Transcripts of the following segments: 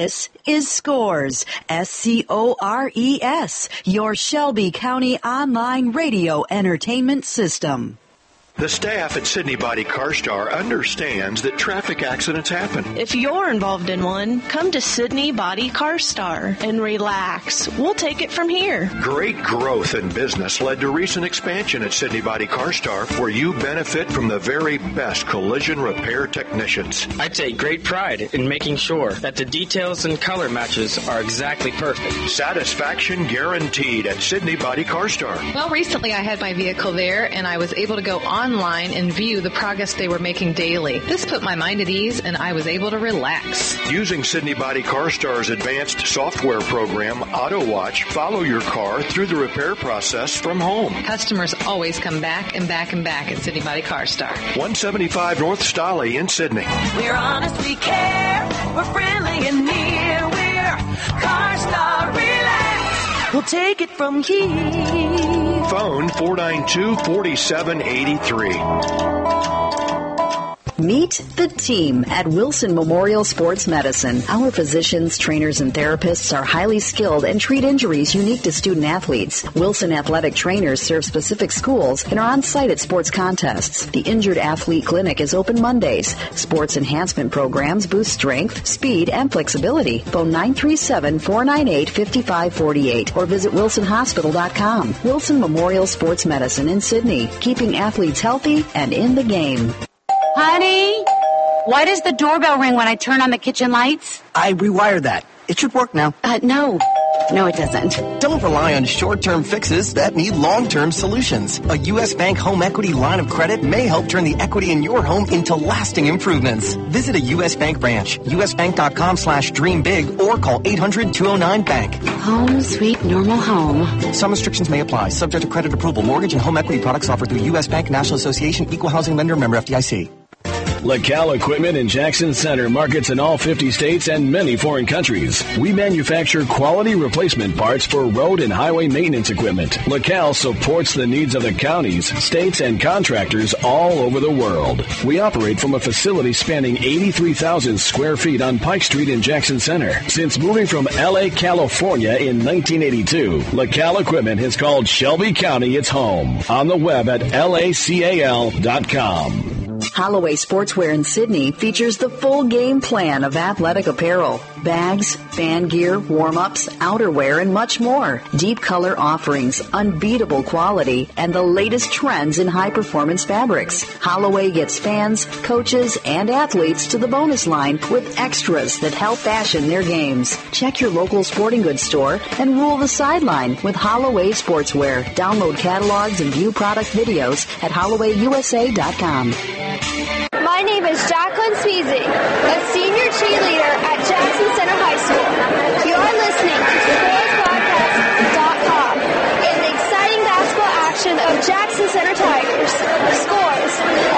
This is Scores, SCORES, your Shelby County online radio entertainment system. The staff at Sydney Body CarStar understands that traffic accidents happen. If you're involved in one, come to Sydney Body CarStar and relax. We'll take it from here. Great growth in business led to recent expansion at Sydney Body CarStar, where you benefit from the very best collision repair technicians. I take great pride in making sure that the details and color matches are exactly perfect. Satisfaction guaranteed at Sydney Body CarStar. Well, recently I had my vehicle there, and I was able to go online and view the progress they were making daily. This put my mind at ease, and I was able to relax. Using Sydney Body CarStar's advanced software program, AutoWatch, follow your car through the repair process from home. Customers always come back and back and back at Sydney Body CarStar. 175 North Stolly in Sydney. We're honest, we care. We're friendly and near. We're CarStar. Relax. We'll take it from here. Phone 492-4783. Meet the team at Wilson Memorial Sports Medicine. Our physicians, trainers, and therapists are highly skilled and treat injuries unique to student athletes. Wilson athletic trainers serve specific schools and are on site at sports contests. The Injured Athlete Clinic is open Mondays. Sports enhancement programs boost strength, speed, and flexibility. Phone 937-498-5548 or visit wilsonhospital.com. Wilson Memorial Sports Medicine in Sydney, keeping athletes healthy and in the game. Honey, why does the doorbell ring when I turn on the kitchen lights? I rewired that. It should work now. No, it doesn't. Don't rely on short-term fixes that need long-term solutions. A U.S. Bank home equity line of credit may help turn the equity in your home into lasting improvements. Visit a U.S. Bank branch, usbank.com/dreambig, or call 800-209-BANK. Home, sweet, normal home. Some restrictions may apply, subject to credit approval. Mortgage and home equity products offered through U.S. Bank, National Association, Equal Housing Lender, member FDIC. LaCal Equipment in Jackson Center markets in all 50 states and many foreign countries. We manufacture quality replacement parts for road and highway maintenance equipment. LaCal supports the needs of the counties, states, and contractors all over the world. We operate from a facility spanning 83,000 square feet on Pike Street in Jackson Center. Since moving from L.A., California in 1982, LaCal Equipment has called Shelby County its home. On the web at lacal.com. Holloway Sportswear in Sydney features the full game plan of athletic apparel, bags, fan gear, warm-ups, outerwear, and much more. Deep color offerings, unbeatable quality, and the latest trends in high-performance fabrics. Holloway gets fans, coaches, and athletes to the bonus line with extras that help fashion their games. Check your local sporting goods store and rule the sideline with Holloway Sportswear. Download catalogs and view product videos at HollowayUSA.com. My name is Jacqueline Sweezy, a senior cheerleader at Jackson Center High School. You're listening to ScoresBroadcast.com and the exciting basketball action of Jackson Center Tigers. Scores,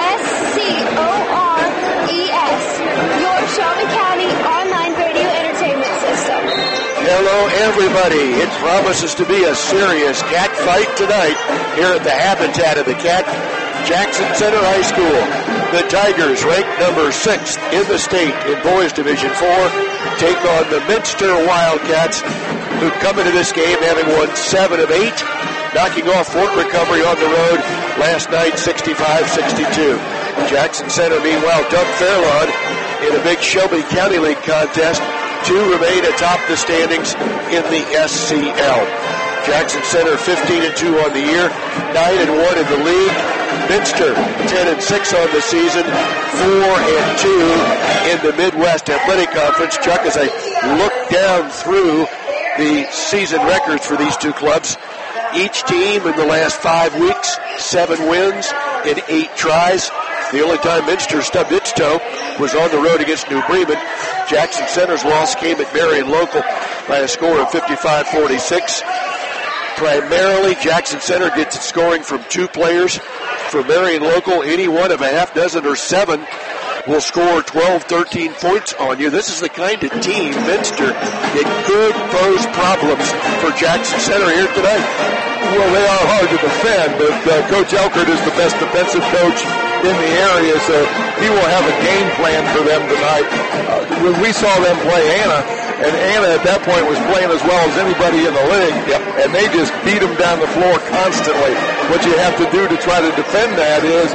SCORES, your Shelby County online radio entertainment system. Hello, everybody. It promises to be a serious cat fight tonight here at the Habitat of the Cat, Jackson Center High School. The Tigers, ranked number 6th in the state in Boys Division 4, take on the Minster Wildcats, who come into this game having won 7 of 8, knocking off Fort Recovery on the road last night 65-62. Jackson Center, meanwhile, dumped Fairlawn in a big Shelby County League contest to remain atop the standings in the SCL. Jackson Center 15-2 on the year, 9-1 in the league. Minster 10-6 on the season, 4-2 in the Midwest Athletic Conference. Chuck, as I look down through the season records for these two clubs, each team in the last 5 weeks, 7 wins in 8 tries. The only time Minster stubbed its toe was on the road against New Bremen. Jackson Center's loss came at Marion Local by a score of 55-46. Primarily, Jackson Center gets its scoring from 2 players. For Marion Local, any one of a half dozen or 7 will score 12, 13 points on you. This is the kind of team Minster that could pose problems for Jackson Center here tonight. Well, they are hard to defend, but Coach Elkert is the best defensive coach in the area, so he will have a game plan for them tonight. When we saw them play Anna, and Anna at that point was playing as well as anybody in the league, and they just beat them down the floor constantly. What you have to do to try to defend that is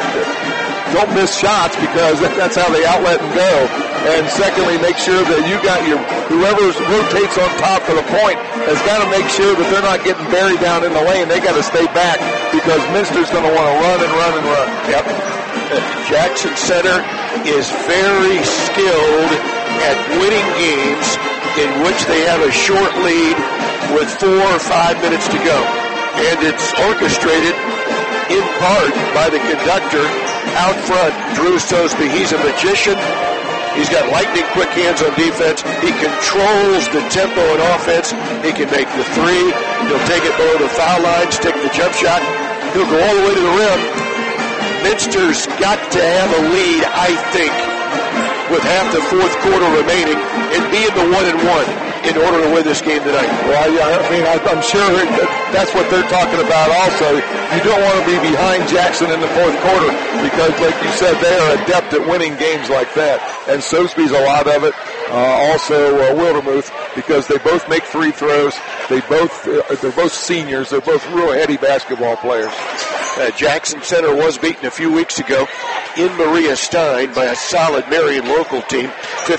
don't miss shots, because that's how they outlet and go. And secondly, make sure that you got whoever rotates on top for the point has got to make sure that they're not getting buried down in the lane. They got to stay back, because Minster's going to want to run and run and run. Yep. Jackson Center is very skilled at winning games in which they have a short lead with 4 or 5 minutes to go. And it's orchestrated in part by the conductor out front, Drew Sosby. He's a magician. He's got lightning quick hands on defense. He controls the tempo in offense. He can make the three. He'll take it below the foul line, stick the jump shot. He'll go all the way to the rim. Minster's got to have a lead, I think, with half the fourth quarter remaining and be in the 1-1 in order to win this game tonight. Well, yeah, I mean, I'm sure that's what they're talking about also. You don't want to be behind Jackson in the fourth quarter, because, like you said, they are adept at winning games like that. And Sosby's a lot of it. Also Wildermuth, because they both make free throws. They're both seniors. They're both real heady basketball players. Jackson Center was beaten a few weeks ago in Maria Stein by a solid Marion local team,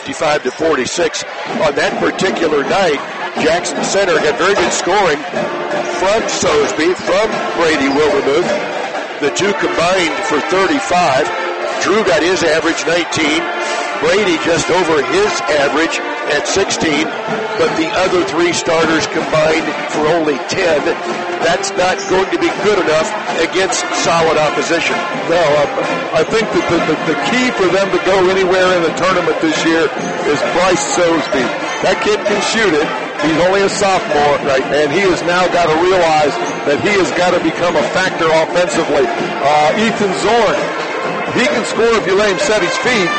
55-46. On that particular night, Jackson Center had very good scoring from Sosby, from Brady Wildermuth. The two combined for 35. Drew got his average 19. Brady just over his average at 16, but the other three starters combined for only 10. That's not going to be good enough against solid opposition. No, I think that the key for them to go anywhere in the tournament this year is Bryce Sosby. That kid can shoot it. He's only a sophomore, right? And he has now got to realize that he has got to become a factor offensively. Ethan Zorn, he can score if you let him set his feet.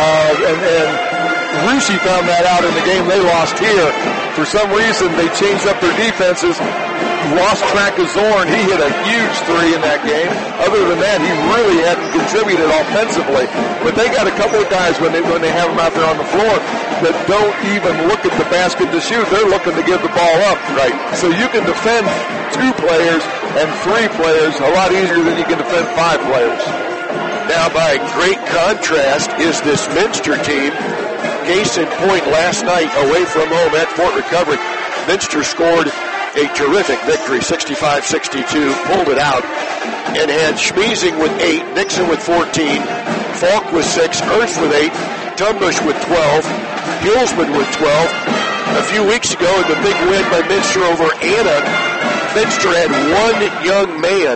And Rushi found that out in the game they lost here. For some reason, they changed up their defenses, lost track of Zorn. He hit a huge three in that game. Other than that, he really hadn't contributed offensively. But they got a couple of guys when they have him out there on the floor that don't even look at the basket to shoot. They're looking to give the ball up. Right. So you can defend 2 players and 3 players a lot easier than you can defend 5 players. Now, by great contrast, is this Minster team. Case in point last night away from home at Fort Recovery. Minster scored a terrific victory, 65-62, pulled it out, and had Schmiesing with 8, Nixon with 14, Falk with 6, Earth with 8, Tumbush with 12, Hillsman with 12. A few weeks ago in the big win by Minster over Anna, Minster had one young man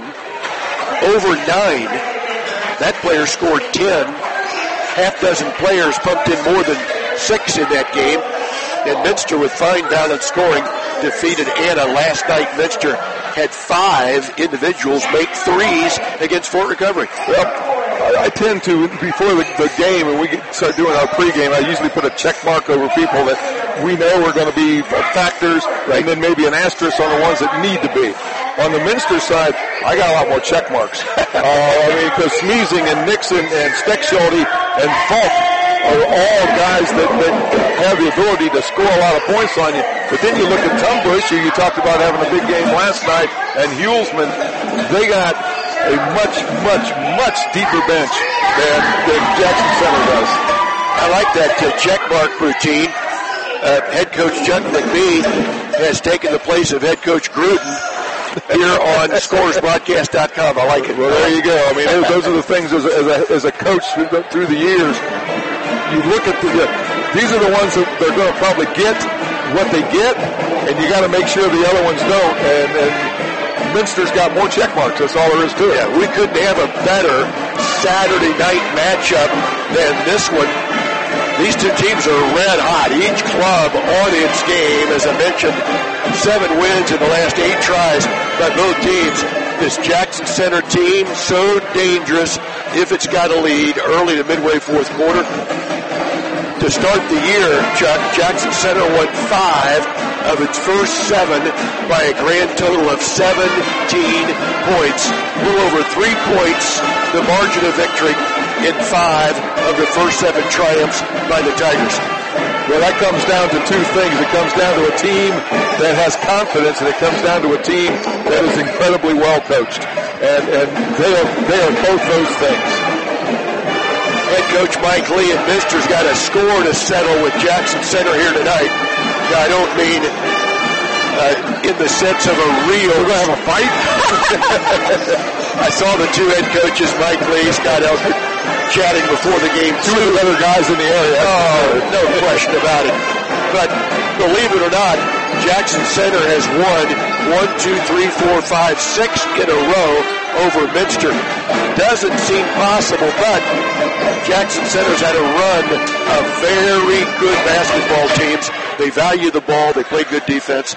over 9. That player scored 10. Half dozen players pumped in more than 6 in that game. And Minster, with fine balanced scoring, defeated Anna. Last night, Minster had 5 individuals make threes against Fort Recovery. Well, I tend to, before the game, and we start doing our pregame, I usually put a check mark over people that we know are going to be factors, and then maybe an asterisk on the ones that need to be. On the Minster side, I got a lot more check marks. Because Schmiesing and Nixon and Steckschulte and Falk are all guys that have the ability to score a lot of points on you. But then you look at Tumbush, who you talked about having a big game last night, and Hulsman, they got a much, much, much deeper bench than Jackson Center does. I like that check mark routine. Head coach Chuck McBee has taken the place of head coach Gruden here on ScoresBroadcast.com. I like it. Well, there you go. I mean, those are the things as a coach through the years. You look at these are the ones that they're going to probably get what they get, and you got to make sure the other ones don't. And Minster's got more check marks. That's all there is to it. Yeah, we couldn't have a better Saturday night matchup than this one. These two teams are red hot. Each club on its game. As I mentioned, 7 wins in the last 8 tries by both teams. This Jackson Center team, so dangerous if it's got a lead early to midway fourth quarter. To start the year, Jackson Center won 5 of its first 7 by a grand total of 17 points. A little over 3 points, the margin of victory in 5 of the first 7 triumphs by the Tigers. Well, that comes down to two things. It comes down to a team that has confidence, and it comes down to a team that is incredibly well coached. And they are both those things. Head coach Mike Lee at Minster's got a score to settle with Jackson Center here tonight. I don't mean in the sense of a real... We're going to have a fight? I saw the two head coaches, Mike Lee, Scott Elker, chatting before the game. Two of the better guys in the area. Oh, no question about it. But believe it or not, Jackson Center has won 6 in a row over Minster. Doesn't seem possible, but Jackson Center's had a run of very good basketball teams. They value the ball. They play good defense.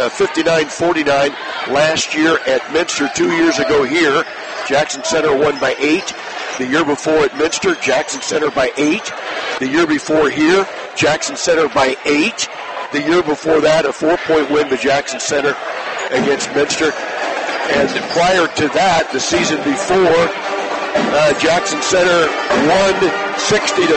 59-49 last year at Minster. 2 years ago here, Jackson Center won by 8. The year before at Minster, Jackson Center by 8. The year before here, Jackson Center by 8. The year before that, a 4-point win to Jackson Center against Minster. And prior to that, the season before, Jackson Center won 60-57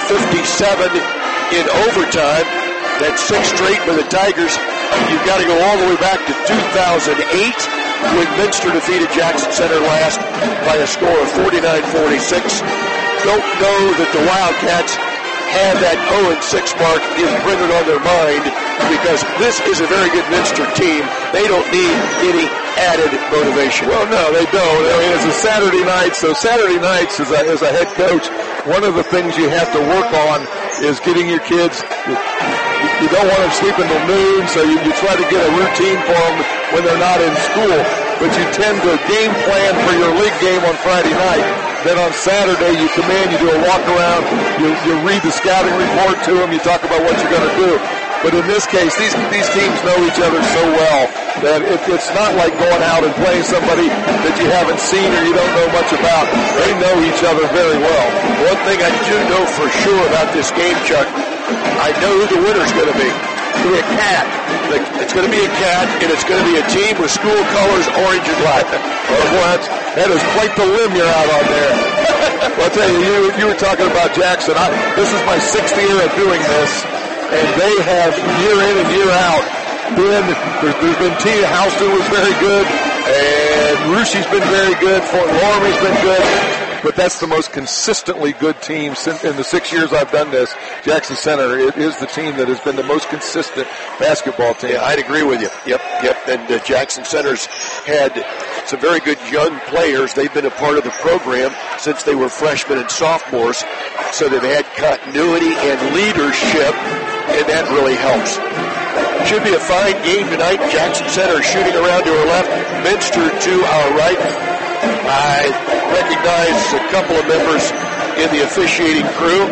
in overtime. That's 6 straight for the Tigers. You've got to go all the way back to 2008 when Minster defeated Jackson Center last by a score of 49-46. Don't know that the Wildcats have that 0-6 mark imprinted on their mind because this is a very good Minster team. They don't need any added motivation. Well, no, they don't. I mean, it's a Saturday night, so Saturday nights as a head coach, one of the things you have to work on is getting your kids. You don't want them sleeping till noon, so you try to get a routine for them when they're not in school. But you tend to game plan for your league game on Friday night. Then on Saturday, you come in, you do a walk around, you read the scouting report to them, you talk about what you're going to do. But in this case, these teams know each other so well that it's not like going out and playing somebody that you haven't seen or you don't know much about. They know each other very well. One thing I do know for sure about this game, Chuck, I know who the winner's going to be. It's going to be a cat. It's going to be a cat, and it's going to be a team with school colors, orange and black. Oh, boy, that is quite the limb you're out on there. Well, I'll tell you, you were talking about Jackson. This is my 6th year of doing this, and they have, year in and year out, there's been Tia Houston was very good, and Rushie's been very good, Fort Loramie's been good. But that's the most consistently good team in the 6 years I've done this. Jackson Center is the team that has been the most consistent basketball team. Yeah, I'd agree with you. Yep. And Jackson Center's had some very good young players. They've been a part of the program since they were freshmen and sophomores. So they've had continuity and leadership, and that really helps. Should be a fine game tonight. Jackson Center shooting around to our left, Minster to our right. I recognize a couple of members in the officiating crew.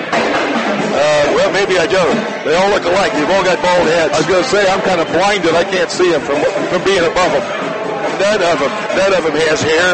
Well, maybe I don't. They all look alike. They've all got bald heads. I was going to say, I'm kind of blinded. I can't see them from being above them. None of them has hair.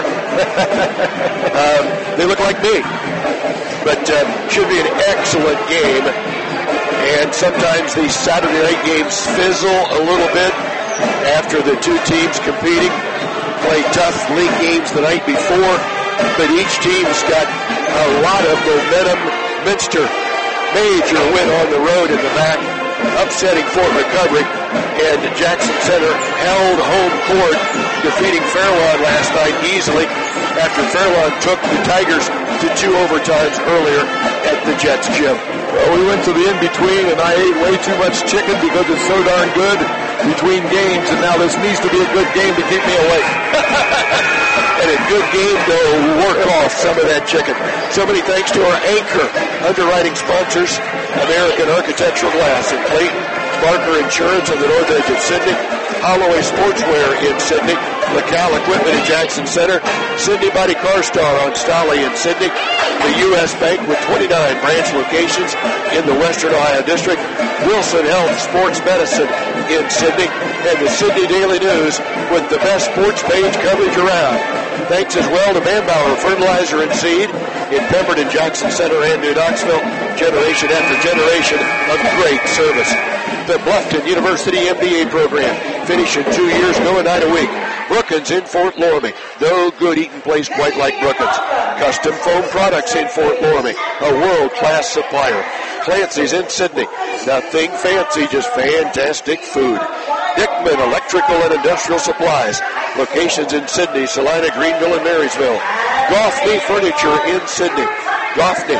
They look like me. But should be an excellent game. And sometimes these Saturday night games fizzle a little bit after the two teams competing. Play tough league games the night before, but each team's got a lot of momentum. Minster, major win on the road in the MAC, upsetting Fort McCovery, and Jackson Center held home court, defeating Fairlawn last night easily after Fairlawn took the Tigers to 2 overtimes earlier at the Jets gym. Well, we went to the in-between, and I ate way too much chicken because it's so darn good between games, and now this needs to be a good game to keep me awake. And a good game to work off some of that chicken. So many thanks to our anchor underwriting sponsors, American Architectural Glass in Clayton, Barker Insurance on the north edge of Sydney, Holloway Sportswear in Sydney, LaCal Equipment in Jackson Center, Sydney Body Car Star on Stolly in Sydney, the U.S. Bank with 29 branch locations in the Western Ohio District, Wilson Health Sports Medicine in Sydney, and the Sydney Daily News with the best sports page coverage around. Thanks as well to Manbauer Fertilizer and Seed in Pemberton, Jackson Center, and New Knoxville. Generation after generation of great service. The Bluffton University MBA program. Finish in 2 years, no a night a week. Brookins in Fort Loramie. No good eating place quite like Brookins. Custom foam products in Fort Loramie. A world-class supplier. Clancy's in Sidney. Nothing fancy, just fantastic food. Dickman Electrical and Industrial Supplies. Locations in Sidney, Salina, Greenville, and Marysville. Goffney Furniture in Sidney. Goffney,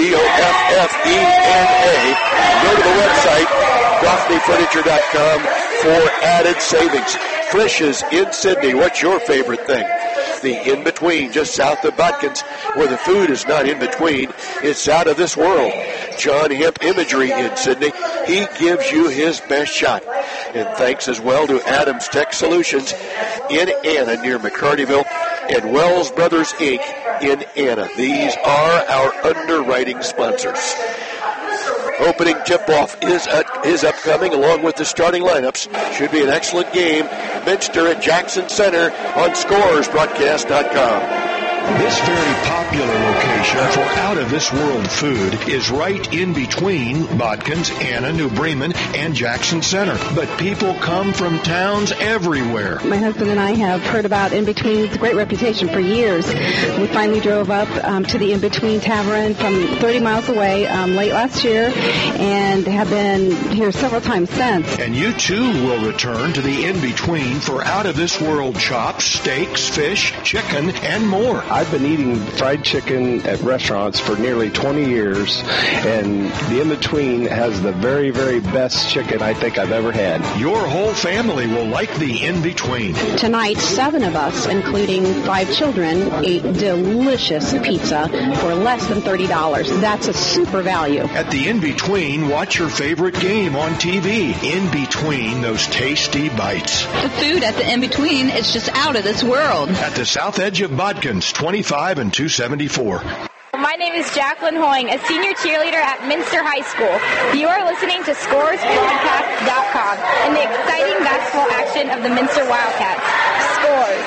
Goffena. Go to the website, goffneyfurniture.com for added savings. Frisch's in Sidney. What's your favorite thing? The in-between, just south of Botkins, where the food is not in between. It's out of this world. John Hemp Imagery in Sidney. He gives you his best shot. And thanks as well to Adams Tech Solutions in Anna near McCartyville and Wells Brothers Inc. in Anna. These are our underwriting sponsors. Opening tip-off is upcoming along with the starting lineups. Should be an excellent game. Minster at Jackson Center on ScoresBroadcast.com. This very popular location for out-of-this-world food is right in between Botkins, Anna, New Bremen, and Jackson Center. But people come from towns everywhere. My husband and I have heard about In Between. It's a great reputation for years. We finally drove up to the In Between Tavern from 30 miles away late last year and have been here several times since. And you, too, will return to the In Between for out-of-this-world chops, steaks, fish, chicken, and more. I've been eating fried chicken at restaurants for nearly 20 years, and the In-Between has the very, very best chicken I think I've ever had. Your whole family will like the In-Between. Tonight, 7 of us, including 5 children, ate delicious pizza for less than $30. That's a super value. At the In-Between, watch your favorite game on TV. In between those tasty bites. The food at the In-Between is just out of this world. At the south edge of Botkins, 25 and 274. My name is Jacqueline Hoying, a senior cheerleader at Minster High School. You are listening to ScoresBroadcast.com and the exciting basketball action of the Minster Wildcats. Scores.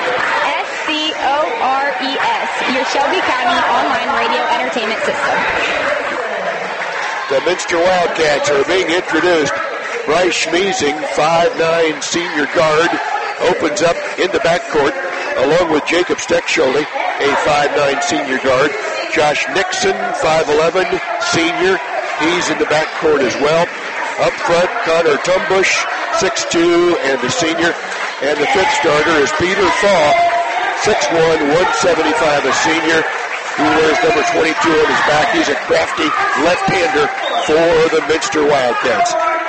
SCORES, your Shelby County online radio entertainment system. The Minster Wildcats are being introduced. Bryce Schmiesing, 5'9" senior guard, opens up in the backcourt along with Jacob Steckschulte, a 5'9" senior guard. Josh Nixon, 5'11", senior. He's in the backcourt as well. Up front, Connor Tumbush, 6'2", and the senior. And the fifth starter is Peter Thaw, 6'1", 175, a senior. He wears number 22 on his back. He's a crafty left-hander for the Minster Wildcats.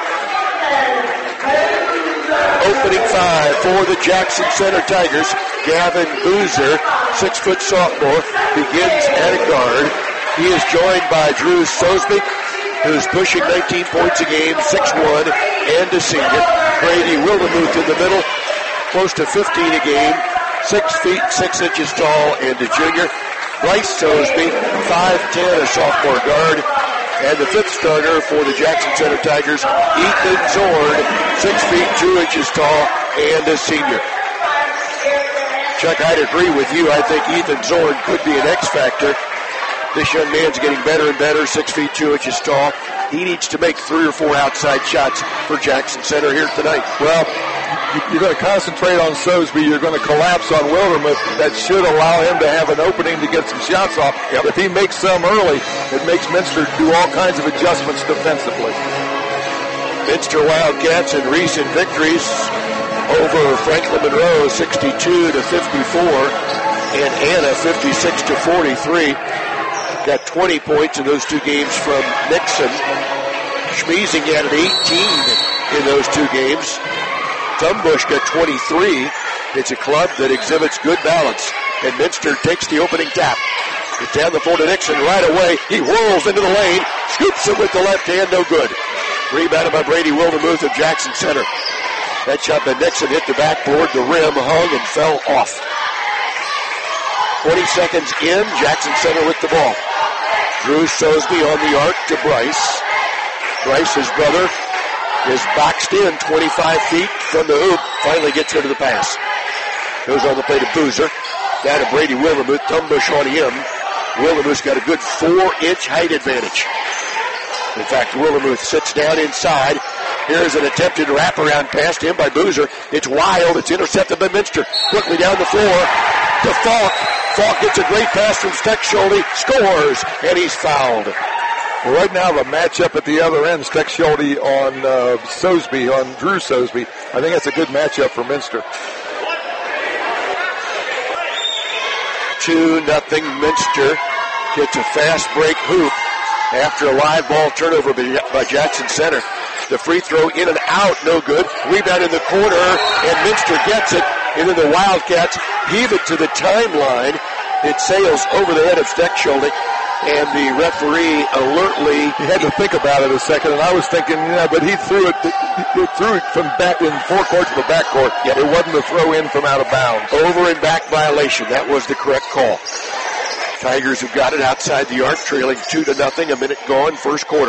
Opening 5 for the Jackson Center Tigers. Gavin Boozer, 6-foot sophomore, begins at a guard. He is joined by Drew Sosby, who's pushing 19 points a game, 6'1", and a senior. Brady Wildemuth in the middle, close to 15 a game, 6 feet 6 inches tall, and a junior. Bryce Sosby, 5'10", a sophomore guard. And the fifth starter for the Jackson Center Tigers, Ethan Zorn, 6 feet 2 inches tall, and a senior. Chuck, I'd agree with you. I think Ethan Zorn could be an X factor. This young man's getting better and better, 6 feet 2 inches tall. He needs to make 3 or 4 outside shots for Jackson Center here tonight. Well, you're going to concentrate on Sosby. You're going to collapse on Wildermuth. That should allow him to have an opening to get some shots off. Yep. If he makes some early, it makes Minster do all kinds of adjustments defensively. Minster Wildcats in recent victories over Franklin Monroe, 62-54, and Anna, 56-43. Got 20 points in those 2 games from Nixon. Schmiesing added 18 in those 2 games. Thumbush got 23. It's a club that exhibits good balance. And Minster takes the opening tap. It's down the floor to Nixon right away. He whirls into the lane, scoops it with the left hand, no good. Rebounded by Brady Wildemuth of Jackson Center. That shot by Nixon hit the backboard. The rim hung and fell off. 20 seconds in, Jackson Center with the ball. Drew Sosby on the arc to Bryce. Bryce, his brother, is boxed in 25 feet from the hoop. Finally gets rid of the pass. Goes on the play to Boozer. Down to Brady Wildemuth. Thumbush on him. Wildemuth's got a good 4-inch height advantage. In fact, Wildemuth sits down inside. Here's an attempted wraparound pass to him by Boozer. It's wild. It's intercepted by Minster. Quickly down the floor to Falk. Falk gets a great pass from Steckschulte. Scores, and he's fouled. Well, right now, the matchup at the other end, Steck Schulte on Sosby, on Drew Sosby. I think that's a good matchup for Minster. 2-0 Minster gets a fast break hoop after a live ball turnover by Jackson Center. The free throw in and out, no good. Rebound in the corner, and Minster gets it. And then the Wildcats heave it to the timeline. It sails over the head of Steck Schulte, and the referee alertly... He had to think about it a second, and I was thinking, yeah, but he threw it from back in forecourt to the backcourt. Yep. It wasn't a throw in from out of bounds. Over and back violation. That was the correct call. Tigers have got it outside the arc, trailing 2-0. A minute gone, first quarter.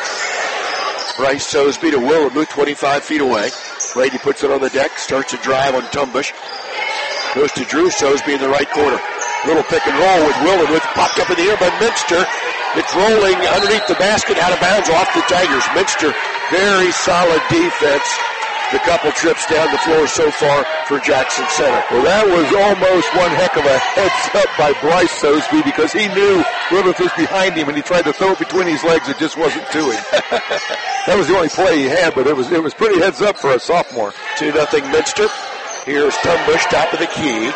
Bryce Sosby to Willenmuth, 25 feet away. Brady puts it on the deck, starts a drive on Tumbush. Goes to Drew Sosby in the right corner. Little pick and roll with Willenmuth, popped up in the air by Minster. It's rolling underneath the basket, out of bounds, off the Tigers. Minster, very solid defense. The couple trips down the floor so far for Jackson Center. Well, that was almost one heck of a heads up by Bryce Sosby because he knew Willenmuth was behind him and he tried to throw it between his legs. It just wasn't to him. That was the only play he had, but it was pretty heads up for a sophomore. 2-0 Minster. Here's Tumbush, top of the key.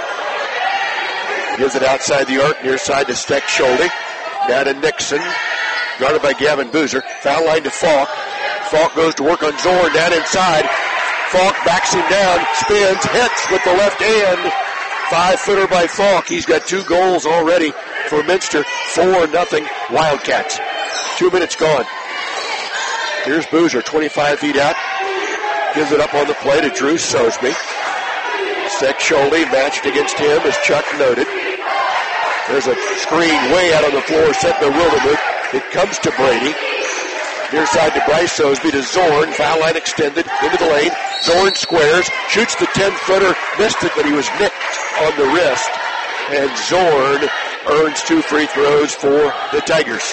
Gives it outside the arc, near side to Steck Schulte. Now to Nixon, guarded by Gavin Boozer. Foul line to Falk. Falk goes to work on Zorn, down inside. Falk backs him down, spins, hits with the left hand. 5-footer by Falk. He's got 2 goals already for Minster. 4-0 Wildcats. 2 minutes gone. Here's Boozer, 25 feet out. Gives it up on the play to Drew Sosby. Steck Schulte matched against him, as Chuck noted. There's a screen way out on the floor set by Willenmuth. It comes to Brady. Near side to Bryce Sosby to Zorn. Foul line extended into the lane. Zorn squares, shoots the 10-footer, missed it, but he was nicked on the wrist. And Zorn earns 2 free throws for the Tigers.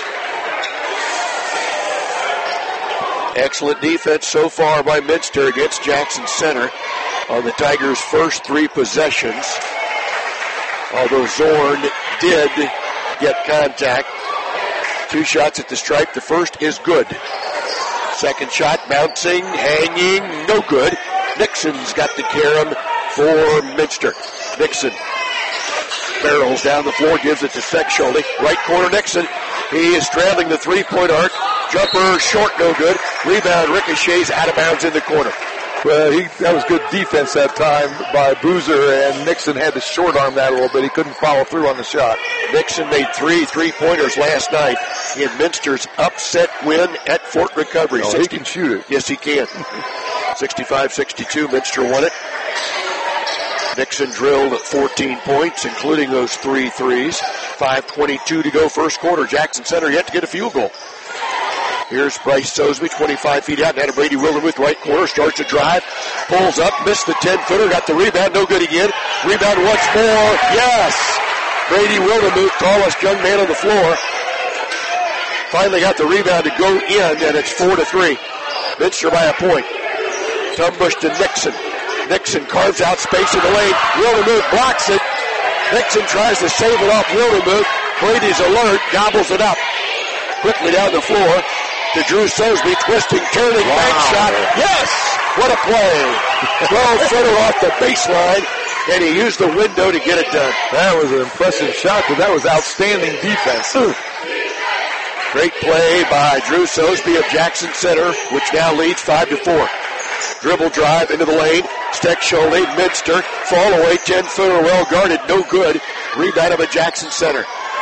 Excellent defense so far by Minster against Jackson Center on the Tigers' first 3 possessions. Although Zorn did get contact. 2 shots at the stripe. The first is good. Second shot bouncing, hanging, no good. Nixon's got the carom for Minster. Nixon barrels down the floor, gives it to Steck Schulte. Right corner Nixon. He is straddling the 3-point arc. Jumper short, no good. Rebound ricochets out of bounds in the corner. Well, that was good defense that time by Boozer, and Nixon had to short arm that a little bit. He couldn't follow through on the shot. Nixon made 3 3-pointers last night in Minster's upset win at Fort Recovery. Oh, he can shoot it. Yes, he can. 65-62, Minster won it. Nixon drilled 14 points, including those 3 threes. 5:22 to go first quarter. Jackson Center yet to get a field goal. Here's Bryce Sosby, 25 feet out. Now to Brady Willenmuth, right corner. Starts a drive. Pulls up. Missed the 10-footer. Got the rebound. No good again. Rebound once more. Yes! Brady Willenmuth, tallest young man on the floor. Finally got the rebound to go in, and it's 4-3. Minster by a point. Tumbush to Nixon. Nixon carves out space in the lane. Willenmuth blocks it. Nixon tries to save it off Willenmuth. Brady's alert. Gobbles it up. Quickly down the floor. To Drew Sosby, twisting, turning, bank shot. Yes! What a play. 12-footer off the baseline, and he used the window to get it done. That was an impressive shot, but that was outstanding defense. Great play by Drew Sosby of Jackson Center, which now leads 5-4. Dribble drive into the lane. Steck Schulte, Minster, fall away, 10-footer, well guarded, no good. Rebound of a Jackson Center.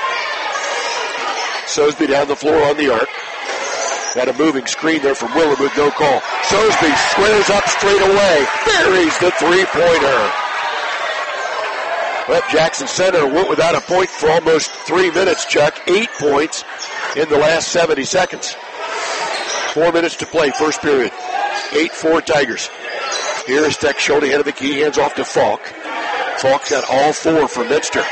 Sosby down the floor on the arc. Got a moving screen there from Willenmuth, no call. Sosby squares up straight away. Buries the 3-pointer. But Jackson Center went without a point for almost 3 minutes, Chuck. 8 points in the last 70 seconds. 4 minutes to play, first period. 8-4 Tigers. Here is Steck Schulte, head of the key, hands off to Falk. Falk's got all 4 for Minster.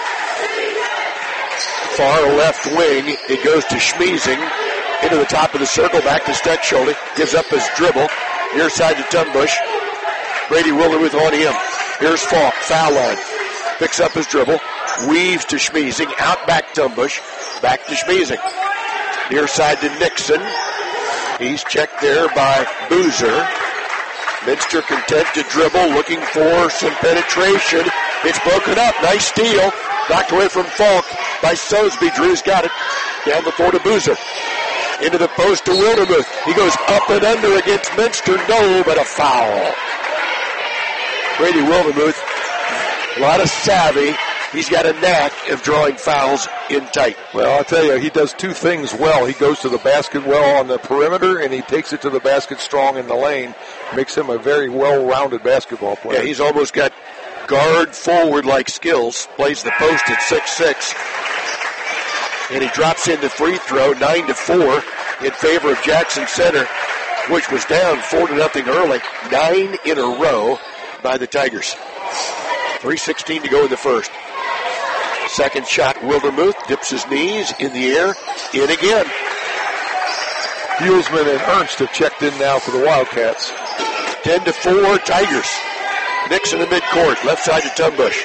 Far left wing, it goes to Schmiesing. Into the top of the circle, back to Steck Schulte. Gives up his dribble. Near side to Tumbush. Brady Willenmuth on him. Here's Falk, foul line. Picks up his dribble. Weaves to Schmiesing. Out back Tumbush. Back to Schmiesing. Near side to Nixon. He's checked there by Boozer. Minster content to dribble, looking for some penetration. It's broken up. Nice steal. Knocked away from Falk by Soseby. Drew's got it. Down the floor to Boozer. Into the post to Wildermuth. He goes up and under against Minster. No, but a foul. Brady Wildermuth, a lot of savvy. He's got a knack of drawing fouls in tight. Well, I'll tell you, he does two things well. He goes to the basket well on the perimeter, and he takes it to the basket strong in the lane. Makes him a very well-rounded basketball player. Yeah, he's almost got guard forward-like skills. Plays the post at 6'6". And he drops in the free throw, 9-4, in favor of Jackson Center, which was down 4-0 early. 9 in a row by the Tigers. 3:16 to go in the first. Second shot, Wildermuth dips his knees in the air, in again. Hulsman and Ernst have checked in now for the Wildcats. 10-4 Tigers. Nixon in midcourt, left side to Tumbush.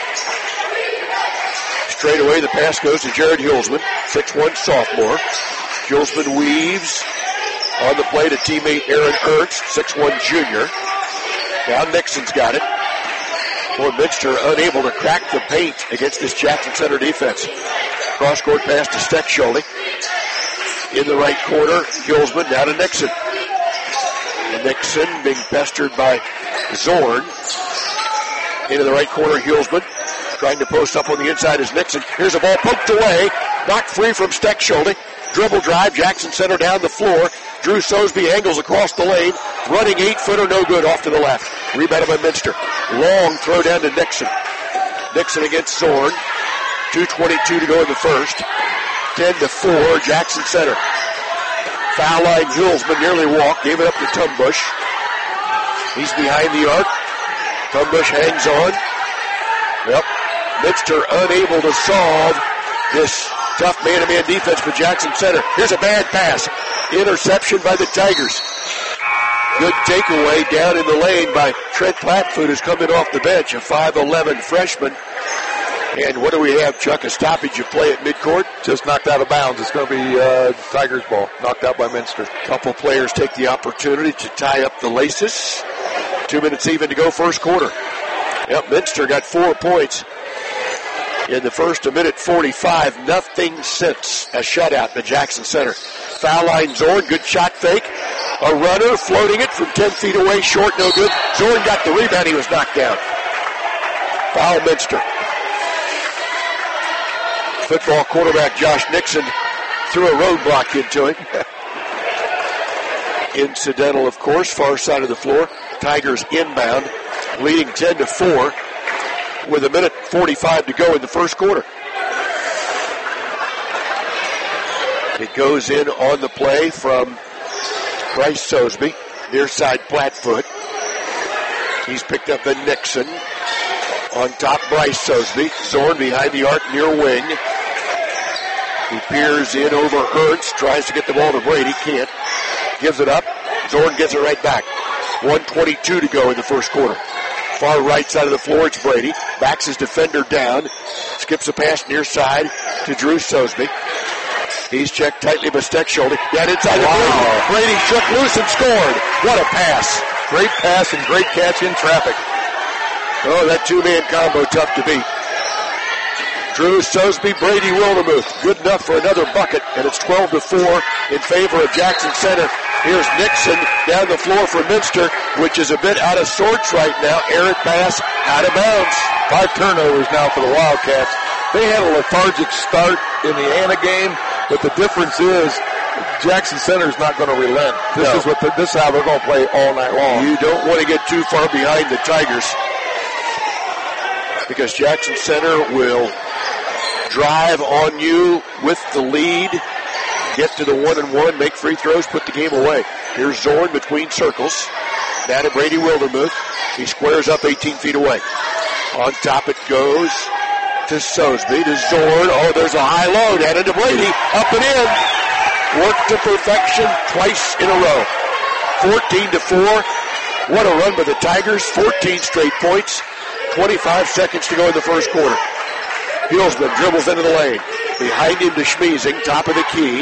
Straight away, the pass goes to Jared Hulsman, 6'1" sophomore. Hulsman weaves on the play to teammate Aaron Ernst, 6'1" junior. Now Nixon's got it. Boy, Minster unable to crack the paint against this Jackson Center defense. Cross-court pass to Steckschulte. In the right corner, Hulsman down to Nixon. And Nixon being pestered by Zorn. Into the right corner, Hulsman. Trying to post up on the inside is Nixon. Here's a ball poked away. Knocked free from Steckschulte. Dribble drive, Jackson Center down the floor. Drew Soseby angles across the lane. Running 8-footer, no good, off to the left. Rebounded by Minster. Long throw down to Nixon. Nixon against Zorn. 2:22 to go in the first. 10-4, Jackson Center. Foul line, Hulsman nearly walked. Gave it up to Tumbush. He's behind the arc. Tumbush hangs on. Yep. Minster unable to solve this tough man-to-man defense for Jackson Center. Here's a bad pass. Interception by the Tigers. Good takeaway down in the lane by Trent Platfoot, who's coming off the bench, a 5'11" freshman. And what do we have, Chuck? A stoppage of play at midcourt? Just knocked out of bounds. It's going to be Tigers ball. Knocked out by Minster. Couple players take the opportunity to tie up the laces. 2 minutes even to go first quarter. Yep, Minster got 4 points in the first, a minute 45. Nothing since a shutout by Jackson Center. Foul line, Zorn, good shot fake. A runner floating it from 10 feet away, short, no good. Zorn got the rebound, he was knocked down. Foul Minster. Football quarterback Josh Nixon threw a roadblock into him. Incidental, of course, far side of the floor. Tigers inbound, leading 10-4 with a minute 45 to go in the first quarter. It goes in on the play from Bryce Soseby, near side Platfoot. He's picked up by Nixon. On top, Bryce Soseby. Zorn behind the arc, near wing. He peers in over Ernst, tries to get the ball to Brady, can't. Gives it up. Zorn gets it right back. 1:22 to go in the first quarter. Far right side of the floor, it's Brady. Backs his defender down. Skips a pass near side to Drew Soseby. He's checked tightly by Steckschulte. Got inside the Brady. Brady shook loose and scored. What a pass. Great pass and great catch in traffic. Oh, that two-man combo tough to beat. Drew Soseby, Brady Wildermuth. Good enough for another bucket, and it's 12-4 in favor of Jackson Center. Here's Nixon down the floor for Minster, which is a bit out of sorts right now. Errant pass, out of bounds. 5 turnovers now for the Wildcats. They had a lethargic start in the Anna game, but the difference is Jackson Center's not going to relent. This is how they're going to play all night long. You don't want to get too far behind the Tigers, because Jackson Center will drive on you with the lead, get to the 1-and-1, make free throws, put the game away. Here's Zorn between circles. Now to Brady Wildermuth. He squares up 18 feet away. On top it goes to Soseby, to Zorn. Oh, there's a high low. Down into Brady. Up and in. Worked to perfection twice in a row. 14-4. What a run by the Tigers. 14 straight points. 25 seconds to go in the first quarter. Hulsman dribbles into the lane. Behind him to Schmiesing, top of the key.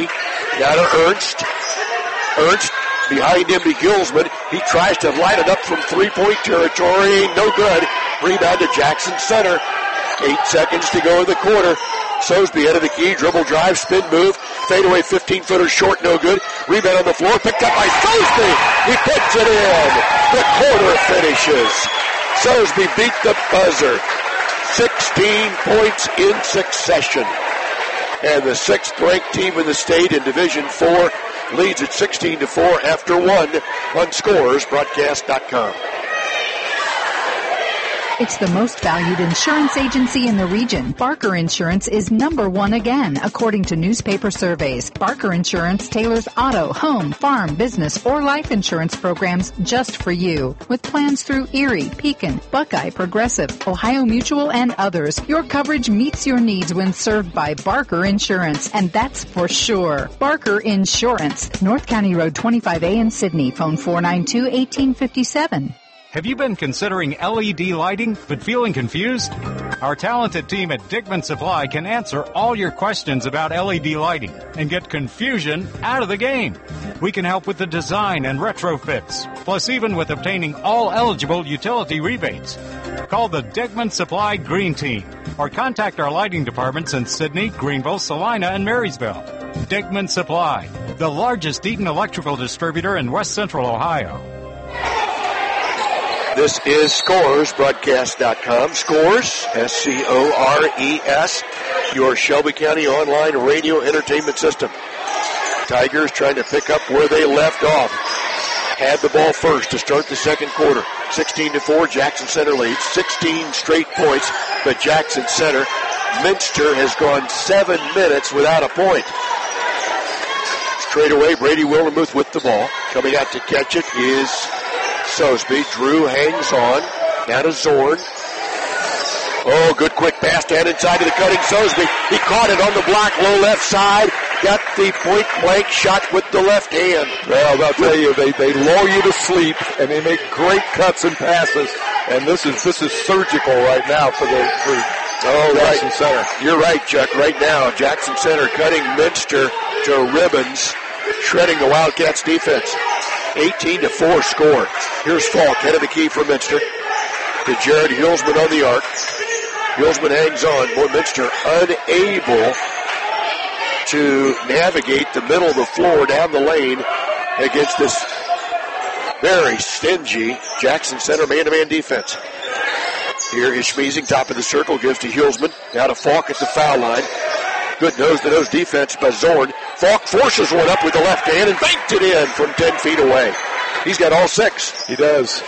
Now to Ernst. Ernst behind him to Gilsman. He tries to line it up from three-point territory. No good. Rebound to Jackson Center. 8 seconds to go in the quarter. Sosby head of the key. Dribble drive, spin move. Fadeaway 15-footer short, no good. Rebound on the floor. Picked up by Sosby. He puts it in. The quarter finishes. Sosby beat the buzzer. 16 points in succession. And the 6th-ranked team in the state in Division IV leads at 16-4 after 1 on ScoresBroadcast.com. It's the most valued insurance agency in the region. Barker Insurance is #1 again, according to newspaper surveys. Barker Insurance tailors auto, home, farm, business, or life insurance programs just for you. With plans through Erie, Pekin, Buckeye, Progressive, Ohio Mutual, and others, your coverage meets your needs when served by Barker Insurance, and that's for sure. Barker Insurance, North County Road 25A in Sydney. Phone 492-1857. Have you been considering LED lighting but feeling confused? Our talented team at Dickman Supply can answer all your questions about LED lighting and get confusion out of the game. We can help with the design and retrofits, plus even with obtaining all eligible utility rebates. Call the Dickman Supply Green Team or contact our lighting departments in Sydney, Greenville, Salina, and Marysville. Dickman Supply, the largest Eaton electrical distributor in West Central Ohio. This is ScoresBroadcast.com. Scores, S-C-O-R-E-S, your Shelby County online radio entertainment system. Tigers trying to pick up where they left off. Had the ball first to start the second quarter. 16-4, Jackson Center leads. 16 straight points, but Jackson Center, Minster has gone 7 minutes without a point. Straight away, Brady Wildermuth with the ball. Coming out to catch it is Sosby. Drew hangs on. Now to Zorn. Oh, good quick pass down inside to the cutting Sosby. He caught it on the block, low left side. Got the point blank shot with the left hand. Well, I'll tell you, they lull you to sleep, and they make great cuts and passes. And this is surgical right now for Jackson Center. You're right, Chuck. Right now, Jackson Center cutting Minster to ribbons, shredding the Wildcats defense. 18-4 score. Here's Falk, head of the key for Minster. To Jared Hilsman on the arc. Hilsman hangs on. Boy, Minster unable to navigate the middle of the floor down the lane against this very stingy Jackson Center man-to-man defense. Here is Schmeezing, top of the circle, gives to Hilsman. Now to Falk at the foul line. Good nose-to-nose defense by Zorn. Falk forces one up with the left hand and banked it in from 10 feet away. He's got all 6. He does.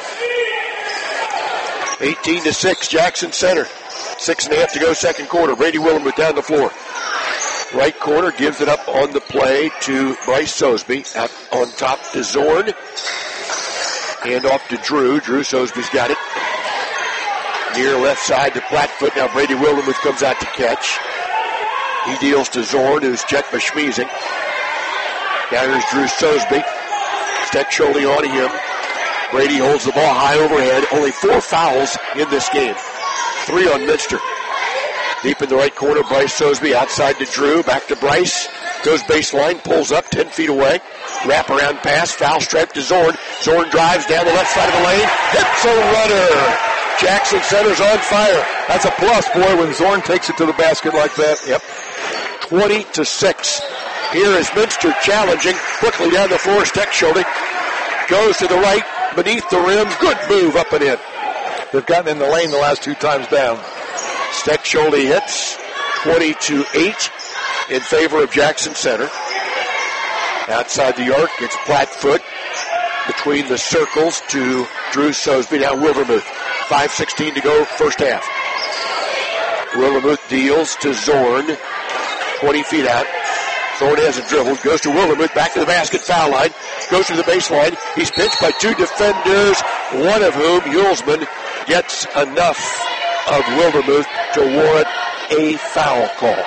18-6, Jackson Center. 6.5 to go, second quarter. Brady Wildermuth down the floor. Right corner gives it up on the play to Bryce Sosby. Out on top to Zorn. Hand off to Drew. Drew Sosby's got it. Near left side to Plattfoot. Now Brady Wildermuth comes out to catch. He deals to Zorn, who's checked by Schmeezing. Now here's Drew Sosby. Steck Schulte on him. Brady holds the ball high overhead. Only 4 fouls in this game. 3 on Minster. Deep in the right corner, Bryce Sosby outside to Drew. Back to Bryce. Goes baseline, pulls up 10 feet away. Wrap around pass, foul stripe to Zorn. Zorn drives down the left side of the lane. Hits a runner. Jackson Center's on fire. That's a plus, boy, when Zorn takes it to the basket like that. Yep. 20-6. Here is Minster challenging. Quickly down the floor, Steck Schulte. Goes to the right, beneath the rim. Good move up and in. They've gotten in the lane the last 2 times down. Steck Schulte hits. 20-8 in favor of Jackson Center. Outside the arc, it's Plattfoot. Between the circles to Drew Sosby. Now Wildermuth. 5:16 to go, first half. Wildermuth deals to Zorn. 20 feet out. Zorn hasn't dribbled. Goes to Wildermuth. Back to the basket, foul line. Goes to the baseline. He's pinched by 2 defenders, one of whom, Hulsman, gets enough of Wildermuth to warrant a foul call.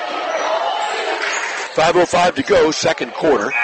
5:05 to go, second quarter.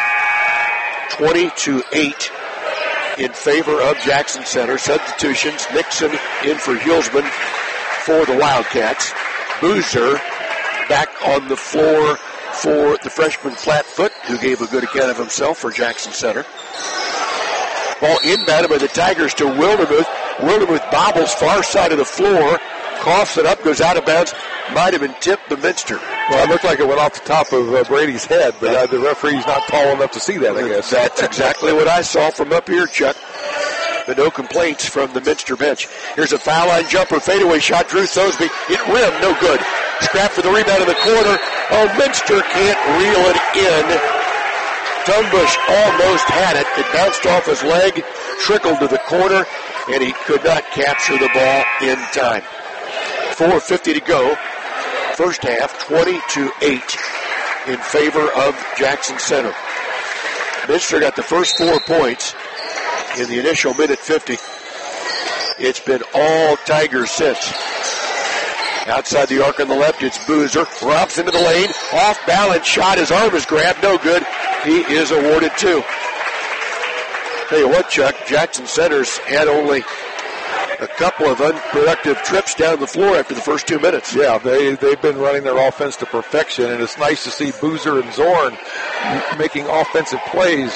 20-8 in favor of Jackson Center. Substitutions, Nixon in for Hulsman for the Wildcats. Boozer back on the floor for the freshman Flatfoot, who gave a good account of himself for Jackson Center. Ball inbounded by the Tigers to Wildermuth. Wildermuth bobbles far side of the floor, coughs it up, goes out of bounds. Might have been tipped to Minster. Well, it looked like it went off the top of Brady's head, but the referee's not tall enough to see that, I guess. That's exactly what I saw from up here, Chuck. But no complaints from the Minster bench. Here's a foul line jumper, fadeaway shot, Drew Sosby. It rimmed, no good. Scrap for the rebound in the corner. Oh, Minster can't reel it in. Tumbush almost had it. It bounced off his leg, trickled to the corner, and he could not capture the ball in time. 4:50 to go. First half, 20-8 in favor of Jackson Center. Minster got the first 4 points in the initial minute 50. It's been all Tigers since. Outside the arc on the left, it's Boozer. Robs into the lane. Off balance shot. His arm is grabbed. No good. He is awarded 2. Tell you what, Chuck, Jackson Center's had only a couple of unproductive trips down the floor after the first 2 minutes. Yeah, they've been running their offense to perfection, and it's nice to see Boozer and Zorn making offensive plays.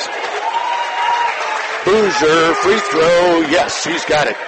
Boozer, free throw, yes, he's got it.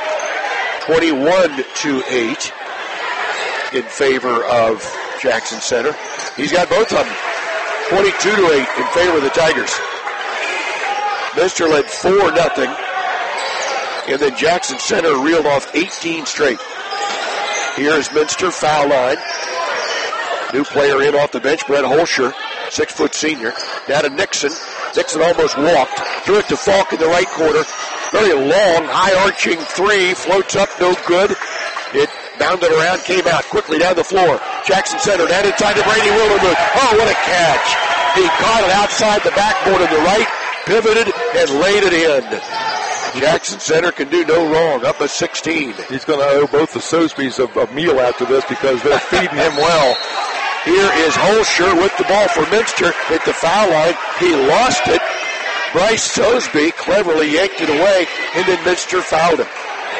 21-8 in favor of Jackson Center. He's got both of them. 22-8 in favor of the Tigers. Minster led 4-0. And then Jackson Center reeled off 18 straight. Here is Minster, foul line. New player in off the bench, Brett Holscher, 6-foot senior. Now to Nixon. Nixon almost walked. Threw it to Falk in the right corner. Very long, high-arching three. Floats up, no good. It bounded around, came out quickly down the floor. Jackson Center down inside to Brady Wildermuth. Oh, what a catch. He caught it outside the backboard on the right, pivoted, and laid it in. Jackson Center can do no wrong, up a 16. He's going to owe both the Sosbys a meal after this because they're feeding him well. Here is Holscher with the ball for Minster at the foul line. He lost it. Bryce Sosby cleverly yanked it away, and then Minster fouled him.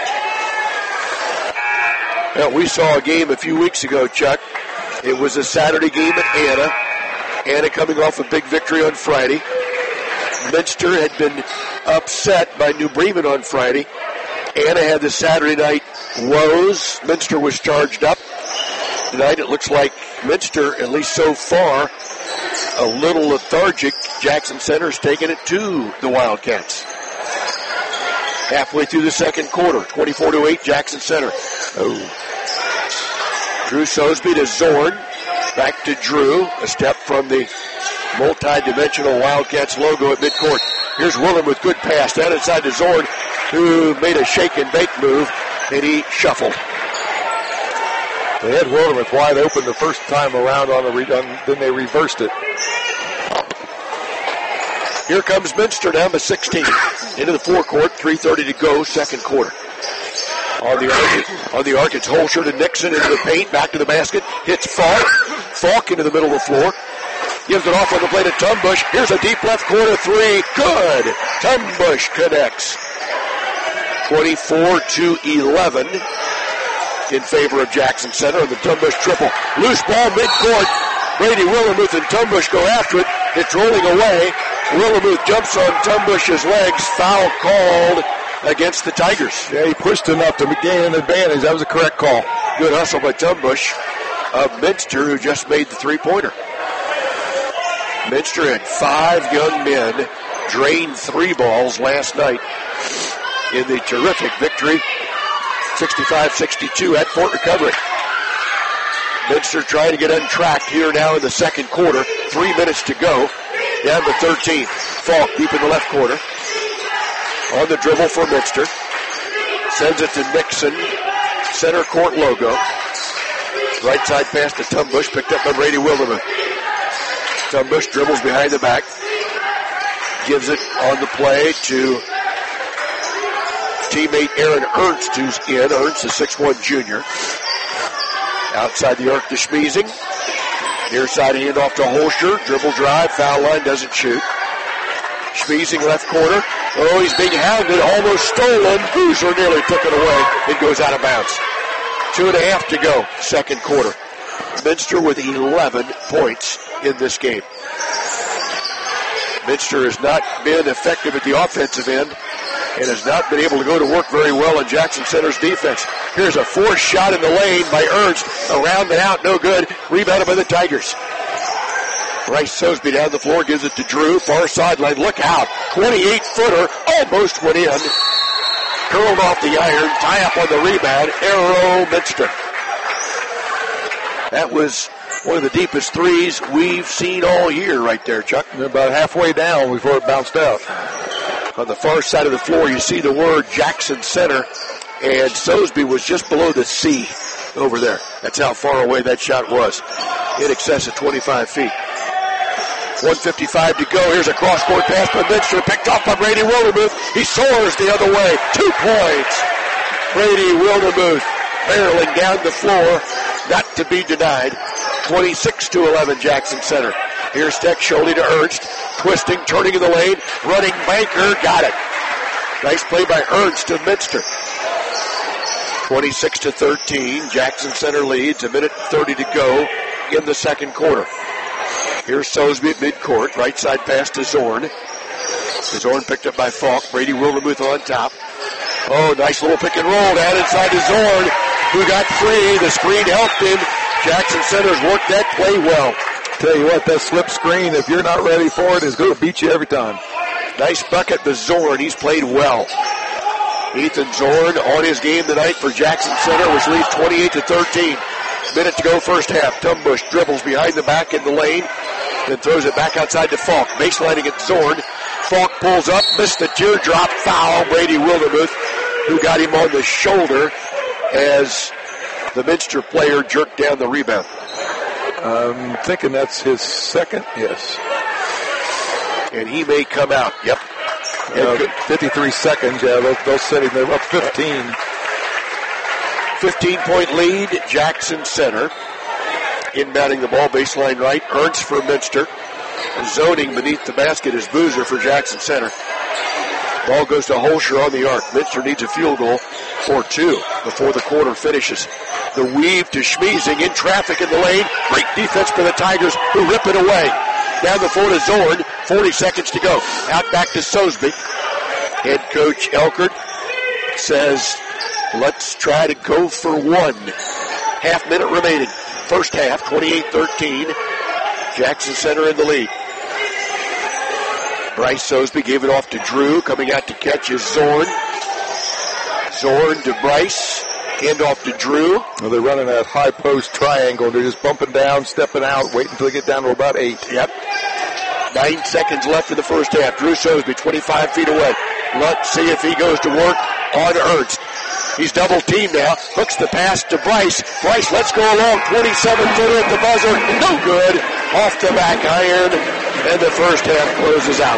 Now, we saw a game a few weeks ago, Chuck. It was a Saturday game at Anna. Anna coming off a big victory on Friday. Minster had been upset by New Bremen on Friday. Anna had the Saturday night woes. Minster was charged up. Tonight it looks like Minster, at least so far, a little lethargic. Jackson Center's taking it to the Wildcats. Halfway through the second quarter, 24-8, Jackson Center. Oh. Drew Sosby to Zorn. Back to Drew. A step from the multi-dimensional Wildcats logo at midcourt. Here's Willem with good pass down inside to Zorn, who made a shake and bake move, and he shuffled. They had Wildermuth wide open the first time around then they reversed it. Here comes Minster down to 16. Into the forecourt, 3:30 to go, second quarter. On the arc, it's Holscher to Nixon into the paint, back to the basket. Hits Falk. Falk into the middle of the floor. Gives it off on the play to Tumbush. Here's a deep left corner three. Good. Tumbush connects. 24-11 in favor of Jackson Center on the Tumbush triple. Loose ball midcourt. Brady Wildermuth and Tumbush go after it. It's rolling away. Wildermuth jumps on Tumbush's legs. Foul called against the Tigers. Yeah, he pushed enough to gain an advantage. That was a correct call. Good hustle by Tumbush of Minster, who just made the three-pointer. Minster had 5 young men drain 3 balls last night in the terrific victory, 65-62 at Fort Recovery. Minster trying to get untracked here now in the second quarter. 3 minutes to go. Down to 13. Falk deep in the left corner. On the dribble for Minster. Sends it to Nixon. Center court logo. Right side pass to Tumbush. Picked up by Brady Wildermuth. Tumbush dribbles behind the back. Gives it on the play to teammate Aaron Ernst, who's in. Ernst is 6'1" junior. Outside the arc to Schmiesing. Near side handoff to Holscher. Dribble drive. Foul line. Doesn't shoot. Schmiesing left corner. Oh, he's being hounded. Almost stolen. Boozer nearly took it away. It goes out of bounds. 2.5 to go. Second quarter. Minster with 11 points in this game. Minster has not been effective at the offensive end and has not been able to go to work very well in Jackson Center's defense. Here's a forced shot in the lane by Ernst. Around and out, no good. Rebounded by the Tigers. Bryce Sosby down the floor, gives it to Drew. Far sideline, look out. 28-footer, almost went in. Curled off the iron, tie up on the rebound. Arrow Minster. That was one of the deepest threes we've seen all year right there, Chuck. They're about halfway down before it bounced out. On the far side of the floor, you see the word Jackson Center, and Sosby was just below the C over there. That's how far away that shot was. In excess of 25 feet. 1:55 to go. Here's a cross-court pass by Minster, picked off by Brady Wildermuth. He soars the other way. 2 points. Brady Wildermuth barreling down the floor, not to be denied. 26-11 Jackson Center. Here's Tech Schulte to Ernst. Twisting, turning in the lane, running banker, got it. Nice play by Ernst to Minster. 26-13, Jackson Center leads, 1:30 to go in the second quarter. Here's Sosby at midcourt, right side pass to Zorn. Zorn picked up by Falk, Brady Wildermuth on top. Oh, nice little pick and roll down inside to Zorn, who got free. The screen helped him. Jackson Center's worked that play well. Tell you what, that slip screen, if you're not ready for it, is going to beat you every time. Nice bucket to Zorn. He's played well. Ethan Zorn on his game tonight for Jackson Center, which leads 28-13. Minute to go first half. Tumbush dribbles behind the back in the lane, then throws it back outside to Falk. Baselining at Zorn. Falk pulls up, missed the teardrop foul. Brady Wildermuth, who got him on the shoulder as the Minster player jerked down the rebound. I'm thinking that's his second, yes. And he may come out, yep. 53 seconds, yeah, they'll set him there up 15. 15-point lead, Jackson Center. Inbounding the ball, baseline right. Ernst for Minster. Zoning beneath the basket is Boozer for Jackson Center. Ball goes to Holscher on the arc. Minster needs a field goal or 2 before the quarter finishes. The weave to Schmiesing in traffic in the lane. Great defense for the Tigers, who rip it away. Down the floor to Zorn. 40 seconds to go. Out back to Sosby. Head coach Elkert says, let's try to go for 1. Half minute remaining. First half, 28-13. Jackson Center in the lead. Bryce Sosby gave it off to Drew. Coming out to catch is Zorn. Zorn to Bryce. Hand off to Drew. Well, they're running that high post triangle. They're just bumping down, stepping out, waiting until they get down to about 8. Yep. 9 seconds left in the first half. Drew Sosby, 25 feet away. Let's see if he goes to work on Ernst. He's double teamed now. Hooks the pass to Bryce. Bryce lets go along. 27-footer at the buzzer. No good. Off the back iron. And the first half closes out.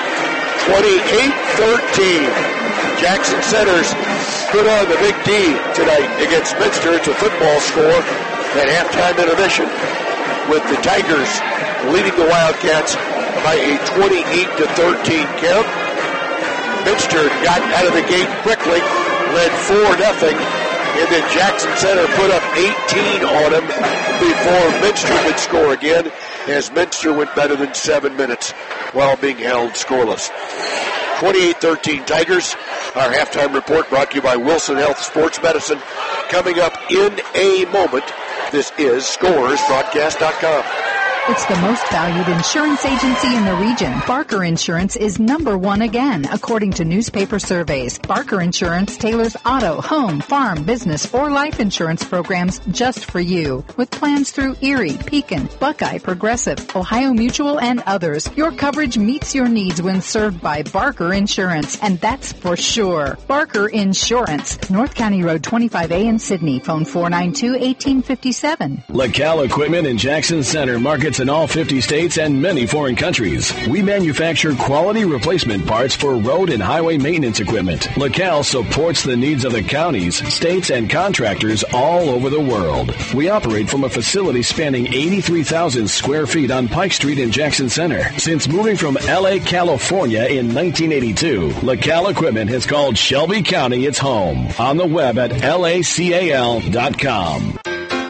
28-13. Jackson Center's put on the big D tonight against Minster. It's a football score at halftime intermission, with the Tigers leading the Wildcats by a 28-13 count. Minster got out of the gate quickly, led 4-0, and then Jackson Center put up 18 on him before Minster could score again, as Minster went better than 7 minutes while being held scoreless. 28-13 Tigers. Our halftime report brought to you by Wilson Health Sports Medicine. Coming up in a moment, this is ScoresBroadcast.com. It's the most valued insurance agency in the region. Barker Insurance is #1 again, according to newspaper surveys. Barker Insurance tailors auto, home, farm, business, or life insurance programs just for you. With plans through Erie, Pekin, Buckeye, Progressive, Ohio Mutual, and others, your coverage meets your needs when served by Barker Insurance, and that's for sure. Barker Insurance, North County Road 25A in Sydney. Phone 492-1857. LaCal Equipment in Jackson Center markets in all 50 states and many foreign countries. We manufacture quality replacement parts for road and highway maintenance equipment. LaCal supports the needs of the counties, states, and contractors all over the world. We operate from a facility spanning 83,000 square feet on Pike Street in Jackson Center. Since moving from LA, California in 1982, LaCal Equipment has called Shelby County its home. On the web at lacal.com.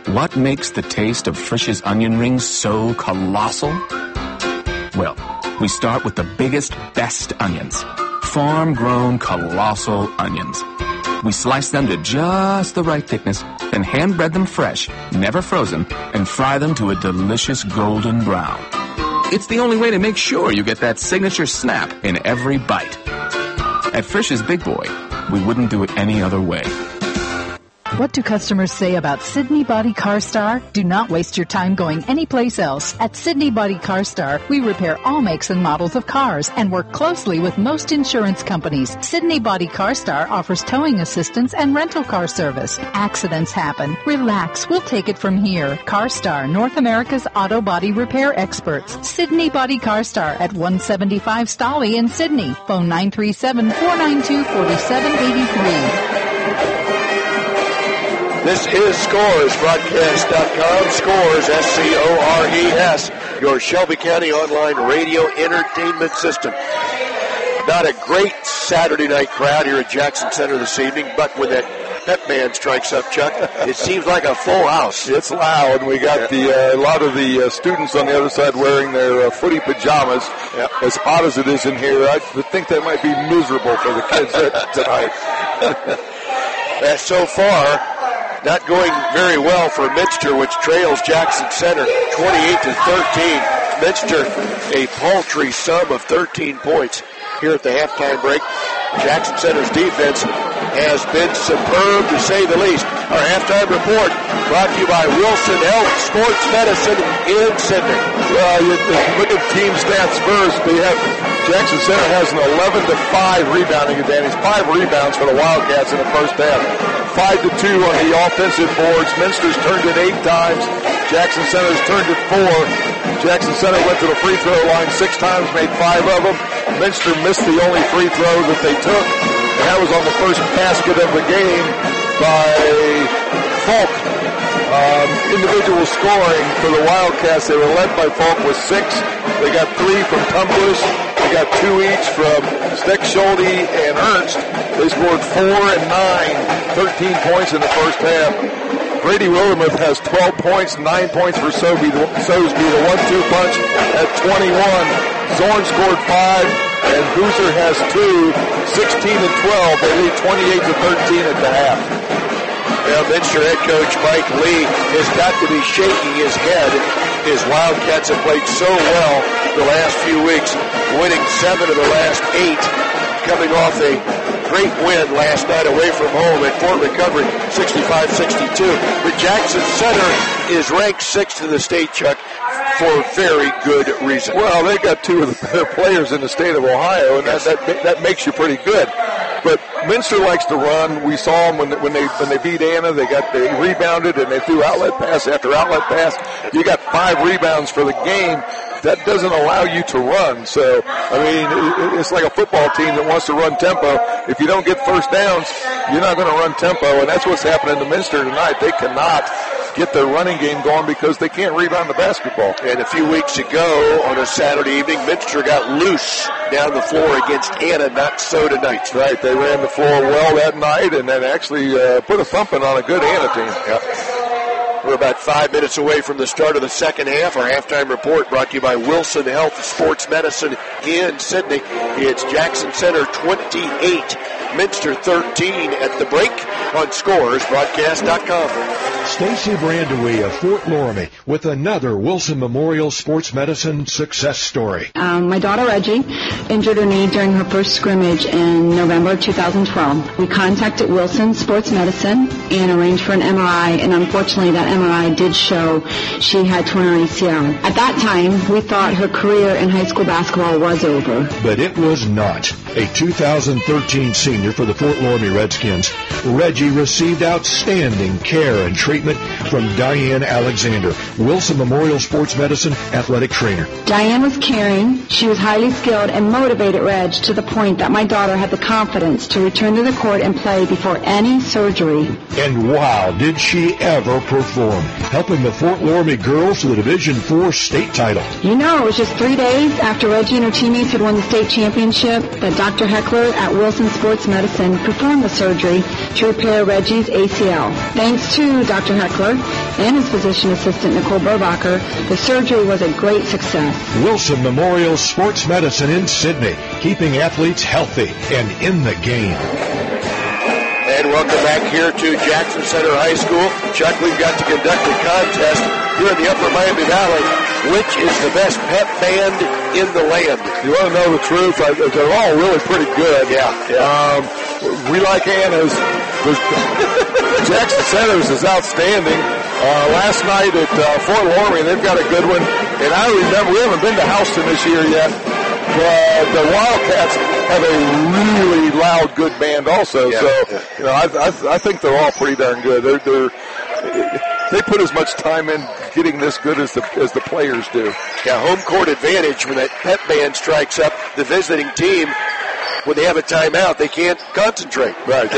What makes the taste of Frisch's onion rings so colossal? Well, we start with the biggest, best onions. Farm-grown colossal onions. We slice them to just the right thickness, then hand-bread them fresh, never frozen, and fry them to a delicious golden brown. It's the only way to make sure you get that signature snap in every bite. At Frisch's Big Boy, we wouldn't do it any other way. What do customers say about Sydney Body Car Star? Do not waste your time going anyplace else. At Sydney Body Car Star, we repair all makes and models of cars and work closely with most insurance companies. Sydney Body Car Star offers towing assistance and rental car service. Accidents happen. Relax. We'll take it from here. Car Star, North America's auto body repair experts. Sydney Body Car Star at 175 Stolly in Sydney. Phone 937-492-4783. This is Scores, broadcast.com. Scores, S-C-O-R-E-S, your Shelby County online radio entertainment system. Not a great Saturday night crowd here at Jackson Center this evening, but when that pep band strikes up, Chuck, it seems like a full house. It's loud. We got a lot of the students on the other side wearing their footy pajamas. Yep. As hot as it is in here, I would think that might be miserable for the kids tonight. So far, not going very well for Minster, which trails Jackson Center 28-13. Minster, a paltry sum of 13 points here at the halftime break. Jackson Center's defense has been superb, to say the least. Our halftime report brought to you by Wilson Health Sports Medicine in Sydney. Well, look at team stats first. Jackson Center has an 11-5 rebounding advantage. 5 rebounds for the Wildcats in the first half. 5-2 on the offensive boards. Minster's turned it 8 times. Jackson Center's turned it 4. Jackson Center went to the free throw line 6 times, made 5 of them. Minster missed the only free throw that they took, and that was on the first basket of the game by Falk. Individual scoring for the Wildcats, they were led by Falk with 6. They got 3 from Tumbush. They got 2 each from Steck, Schulte, and Ernst. They scored 4 and 9, 13 points in the first half. Brady Wildermuth has 12 points, 9 points for Sosby, the 1-2 punch at 21. Zorn scored 5, and Boozer has 2, 16 and 12. They lead 28-13 at the half. Well, Minster head coach Mike Lee has got to be shaking his head. His Wildcats have played so well the last few weeks, winning 7 of the last 8, coming off a great win last night away from home at Fort Recovery, 65-62. But Jackson Center is ranked 6th in the state, Chuck, for very good reason. Well, they got 2 of the better players in the state of Ohio, and that makes you pretty good. But Minster likes to run. We saw them when they beat Anna. They rebounded and they threw outlet pass after outlet pass. You got 5 rebounds for the game. That doesn't allow you to run. So, I mean, it's like a football team that wants to run tempo. If you don't get first downs, you're not going to run tempo, and that's what's happening to Minster tonight. They cannot get their running game going because they can't rebound the basketball. And a few weeks ago on a Saturday evening, Minster got loose down the floor against Anna, not so tonight. That's right. They ran the floor well that night and then actually put a thumping on a good Anna team. Yep. We're about 5 minutes away from the start of the second half. Our halftime report brought to you by Wilson Health Sports Medicine in Sydney. It's Jackson Center 28, Minster 13 at the break on ScoresBroadcast.com. Stacy Brandewee of Fort Loramie with another Wilson Memorial Sports Medicine success story. My daughter Reggie injured her knee during her first scrimmage in November 2012. We contacted Wilson Sports Medicine and arranged for an MRI, and unfortunately that MRI did show she had torn her ACL. At that time, we thought her career in high school basketball was over. But it was not. A 2013 senior for the Fort Loramie Redskins, Reggie received outstanding care and treatment from Diane Alexander, Wilson Memorial Sports Medicine athletic trainer. Diane was caring, she was highly skilled, and motivated Reg to the point that my daughter had the confidence to return to the court and play before any surgery. And wow, did she ever perform, helping the Fort Loramie girls to the Division IV state title. You know, it was just 3 days after Reggie and her teammates had won the state championship that Dr. Heckler at Wilson Sports Medicine performed the surgery to repair Reggie's ACL. Thanks to Dr. Heckler and his physician assistant, Nicole Burbacher, the surgery was a great success. Wilson Memorial Sports Medicine in Sydney, keeping athletes healthy and in the game. And welcome back here to Jackson Center High School. Chuck, we've got to conduct a contest here in the Upper Miami Valley. Which is the best pep band in the land? You want to know the truth? They're all really pretty good. Yeah. We like Anna's. Jackson Center's is outstanding. Last night at Fort Laramie, they've got a good one. And I remember, we haven't been to Houston this year yet. The Wildcats have a really loud, good band also. Yeah, so, I think they're all pretty darn good. They put as much time in getting this good as the players do. Yeah, home court advantage when that pep band strikes up the visiting team. When they have a timeout, they can't concentrate. Right.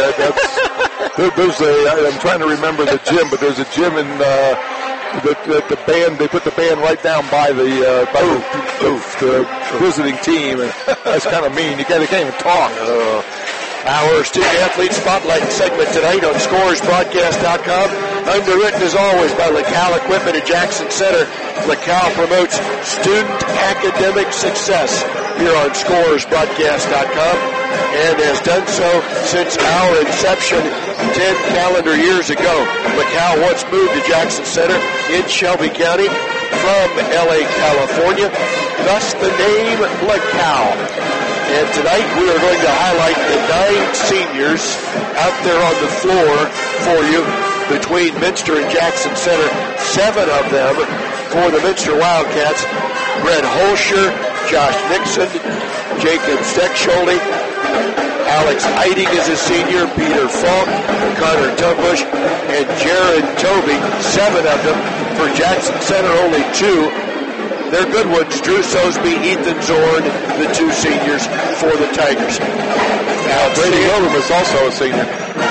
I'm trying to remember the gym, but there's a gym in the band. They put the band right down by the visiting team, and that's kind of mean. They can't even talk. Our Student Athlete Spotlight segment tonight on ScoresBroadcast.com. Underwritten, as always, by LaCal Equipment at Jackson Center. LaCal promotes student academic success here on ScoresBroadcast.com and has done so since our inception 10 calendar years ago. LaCal once moved to Jackson Center in Shelby County from L.A., California, thus the name LaCal. And tonight we are going to highlight the 9 seniors out there on the floor for you between Minster and Jackson Center. 7 of them for the Minster Wildcats. Brett Holscher, Josh Nixon, Jacob Steckschulte, Alex Eiding is a senior, Peter Falk, Connor Tumbush, and Jared Toby. 7 of them for Jackson Center, only 2. They're good ones. Drew Sosby, Ethan Zorn, the 2 seniors for the Tigers. Now, Brady William is also a senior.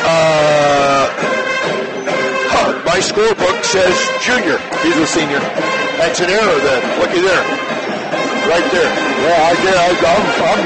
My scorebook says junior. He's a senior. That's an error then. Looky there. Right there. Yeah, I'm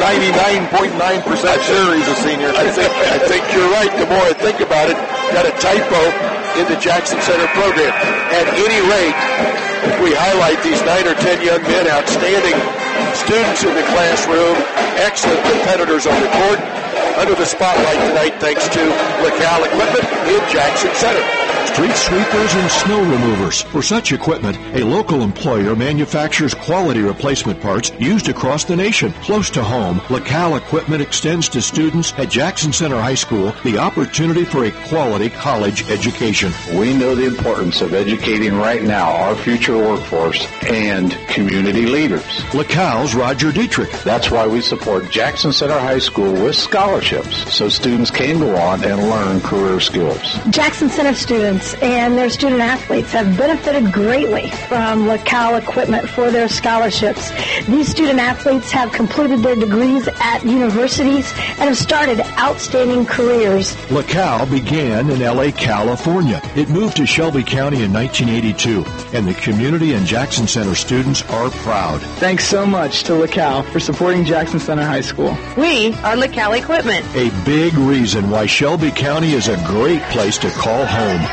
99.9% sure he's a senior. I think you're right. The more I think about it, got a typo in the Jackson Center program. At any rate, if we highlight these 9 or 10 young men, outstanding students in the classroom, excellent competitors on the court, under the spotlight tonight thanks to LaCal Equipment in Jackson Center. Street sweepers and snow removers. For such equipment, a local employer manufactures quality replacement parts used across the nation. Close to home, LaCal Equipment extends to students at Jackson Center High School the opportunity for a quality college education. We know the importance of educating right now our future workforce and community leaders. LaCal's Roger Dietrich. That's why we support Jackson Center High School with scholarships so students can go on and learn career skills. Jackson Center students and their student athletes have benefited greatly from LaCal Equipment for their scholarships. These student athletes have completed their degrees at universities and have started outstanding careers. LaCal began in L.A., California. It moved to Shelby County in 1982, and the community and Jackson Center students are proud. Thanks so much to LaCal for supporting Jackson Center High School. We are LaCal Equipment. A big reason why Shelby County is a great place to call home.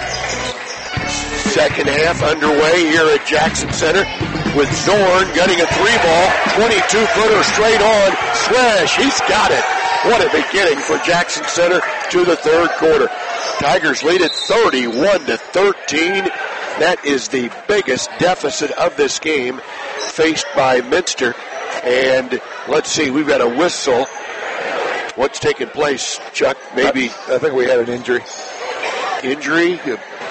Second half underway here at Jackson Center with Zorn getting a 3-ball, 22-footer straight on, swish, he's got it. What a beginning for Jackson Center to the third quarter. Tigers lead at 31-13. That is the biggest deficit of this game faced by Minster. And let's see, we've got a whistle. What's taking place, Chuck? Maybe. I think we had an injury. Injury?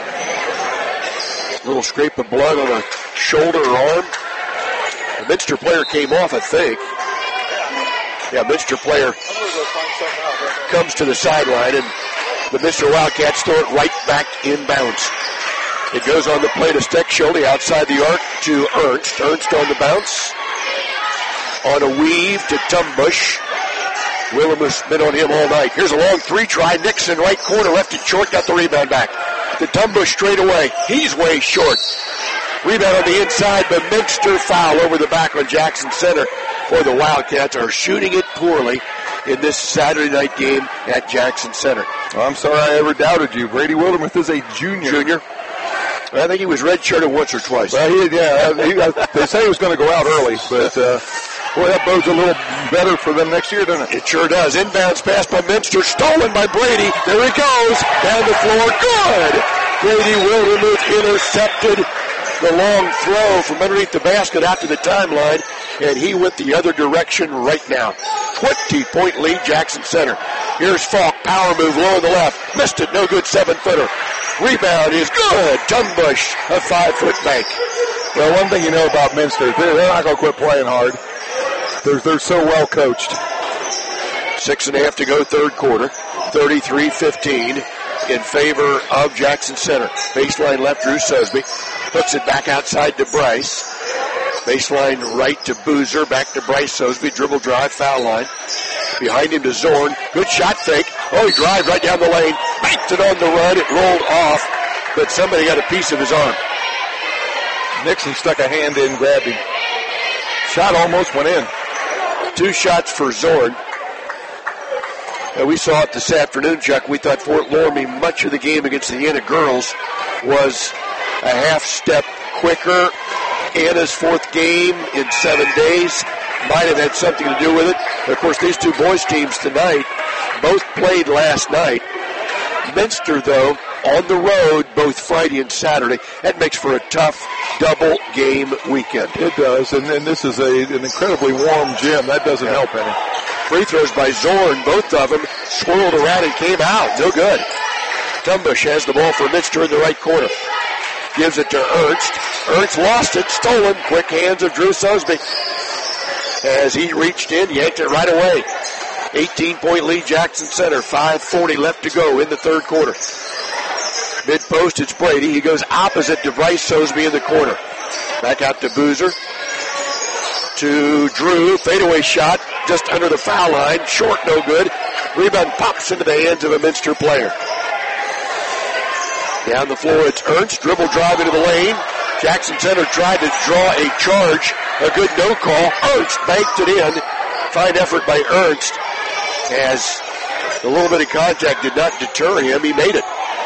A little scrape of blood on a shoulder or arm. The Minster player came off, I think. Yeah, Minster player comes to the sideline, and the Minster Wildcats throw it right back inbounds. It goes on the play to Steckschulte outside the arc to Ernst. Ernst on the bounce. On a weave to Tumbush. Willem has been on him all night. Here's a long 3 try. Nixon right corner, left it short, got the rebound back. To Tumbush straight away. He's way short. Rebound on the inside, but Minster foul over the back on Jackson Center. Boy, the Wildcats are shooting it poorly in this Saturday night game at Jackson Center. I'm sorry I ever doubted you. Brady Wildermuth is a junior. I think he was redshirted once or twice. Well, they say he was going to go out early, but boy, that bodes a little better for them next year, doesn't it? It sure does. Inbounds pass by Minster, stolen by Brady. There he goes, down the floor. Good! Brady Wildermuth intercepted the long throw from underneath the basket out to the timeline, and he went the other direction right now. 20-point lead, Jackson Center. Here's Falk, power move low on the left. Missed it, no good, 7-footer. Rebound is good. Tumbush, a 5-foot bank. Well, one thing you know about Minster, they're not going to quit playing hard. They're so well coached. 6.5 to go, third quarter. 33-15 in favor of Jackson Center. Baseline left, Drew Sosby. Puts it back outside to Bryce. Baseline right to Boozer. Back to Bryce Sosby. Dribble drive, foul line. Behind him to Zorn. Good shot fake. Oh, he drives right down the lane. Banked it on the run. It rolled off, but somebody got a piece of his arm. Nixon stuck a hand in, grabbed him. Shot almost went in. 2 shots for Zorn. And we saw it this afternoon, Chuck. We thought Fort Loramie, much of the game against the Anna girls, was a half step quicker. Anna's 4th game in 7 days might have had something to do with it. Of course, these two boys' teams tonight both played last night. Minster, though, on the road both Friday and Saturday. That makes for a tough double game weekend. It does, and this is an incredibly warm gym. That doesn't help any. Free throws by Zorn, both of them swirled around and came out. No good. Tumbush has the ball for Minster in the right corner. Gives it to Ernst. Ernst lost it, stolen. Quick hands of Drew Sosby. As he reached in, yanked it right away. 18-point lead, Jackson Center. 5:40 left to go in the third quarter. Mid-post, it's Brady. He goes opposite to Bryce Sosby in the corner. Back out to Boozer. To Drew. Fadeaway shot just under the foul line. Short, no good. Rebound pops into the hands of a Minster player. Down the floor, it's Ernst. Dribble drive into the lane. Jackson Center tried to draw a charge. A good no call. Ernst banked it in. Fine effort by Ernst. As the little bit of contact did not deter him, he made it.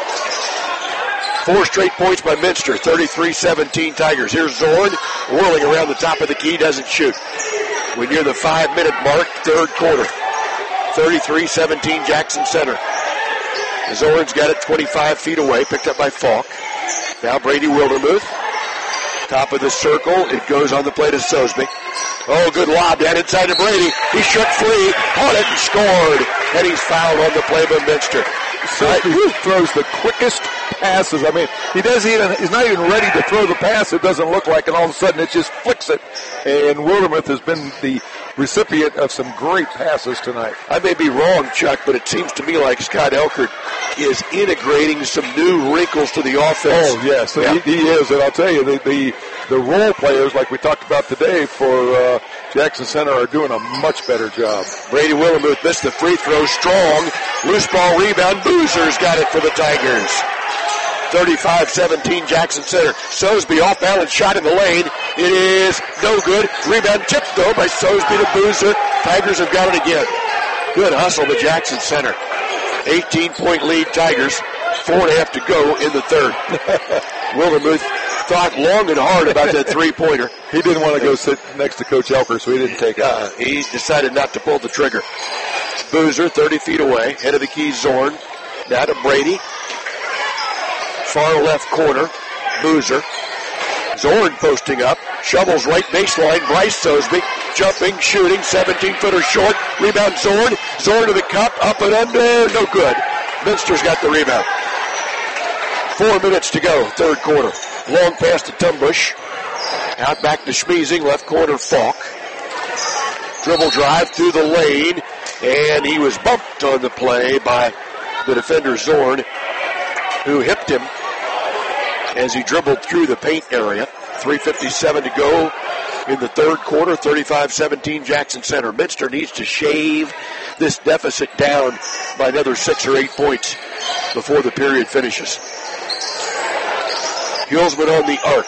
4 straight points by Minster. 33-17 Tigers. Here's Zorn whirling around the top of the key. Doesn't shoot. We're near the 5-minute mark, third quarter. 33-17 Jackson Center. Zorn's got it 25 feet away. Picked up by Falk. Now Brady Wildermuth. Top of the circle. It goes on the play to Sosby. Oh, good lob down inside to Brady. He shook free, caught it and scored. And he's fouled on the play by Minster. Sosby throws the quickest passes. I mean, he's not even ready to throw the pass, it doesn't look like, and all of a sudden it just flicks it. And Wildermuth has been the recipient of some great passes tonight. I may be wrong, Chuck, but it seems to me like Scott Elkert is integrating some new wrinkles to the offense. Oh, yes, yeah. He is. And I'll tell you, the role players, like we talked about today for Jackson Center, are doing a much better job. Brady Wildermuth missed the free throw. Strong. Loose ball rebound. Boozer's got it for the Tigers. 35-17 Jackson Center. Sosby off balance shot in the lane. It is no good. Rebound tipped though by Sosby to Boozer. Tigers have got it again. Good hustle to Jackson Center. 18-point lead Tigers. 4.5 to go in the third. Wildermuth thought long and hard about that three-pointer. He didn't want to go sit next to Coach Elker, so he didn't take it. He decided not to pull the trigger. Boozer 30 feet away. Head of the key, Zorn. Now to Brady. Far left corner, Boozer. Zorn posting up, shovels right baseline, Bryce Sosby, jumping, shooting, 17-footer short, rebound Zorn, Zorn to the cup, up and under, no good. Minster's got the rebound. 4 minutes to go, third quarter. Long pass to Tumbush, out back to Schmiesing, left corner Falk. Dribble drive through the lane, and he was bumped on the play by the defender Zorn, who hipped him as he dribbled through the paint area. 3:57 to go in the third quarter. 35-17 Jackson Center. Minster needs to shave this deficit down by another 6 or 8 points before the period finishes. Hulsman on the arc.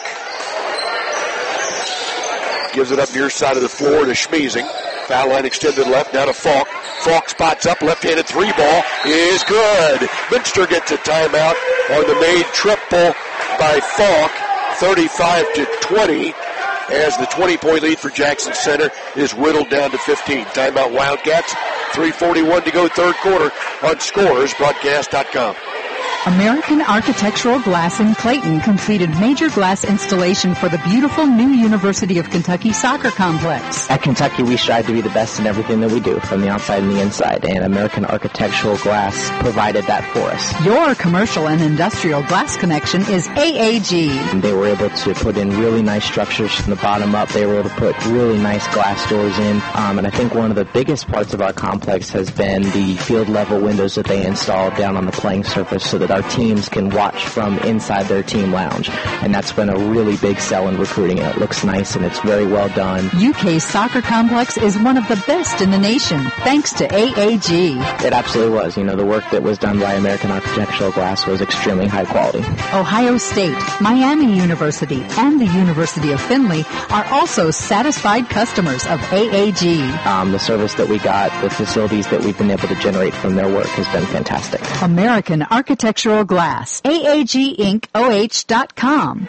Gives it up near side of the floor to Schmiesing. Foul line extended left, now to Falk. Falk spots up, left-handed three ball is good. Minster gets a timeout on the made triple by Falk, 35-20, as the 20-point lead for Jackson Center is whittled down to 15. Timeout Wildcats, 3:41 to go third quarter on ScoresBroadcast.com. American Architectural Glass in Clayton completed major glass installation for the beautiful new University of Kentucky soccer complex. At Kentucky, we strive to be the best in everything that we do, from the outside and the inside, and American Architectural Glass provided that for us. Your commercial and industrial glass connection is AAG. And they were able to put in really nice structures from the bottom up. They were able to put really nice glass doors in, and I think one of the biggest parts of our complex has been the field level windows that they installed down on the playing surface so that our teams can watch from inside their team lounge. And that's been a really big sell in recruiting. It looks nice and it's very well done. UK's soccer complex is one of the best in the nation, thanks to AAG. It absolutely was. You know, the work that was done by American Architectural Glass was extremely high quality. Ohio State, Miami University, and the University of Findlay are also satisfied customers of AAG. The service that we got, the facilities that we've been able to generate from their work has been fantastic. American Architectural Glass. AAGIncOH.com.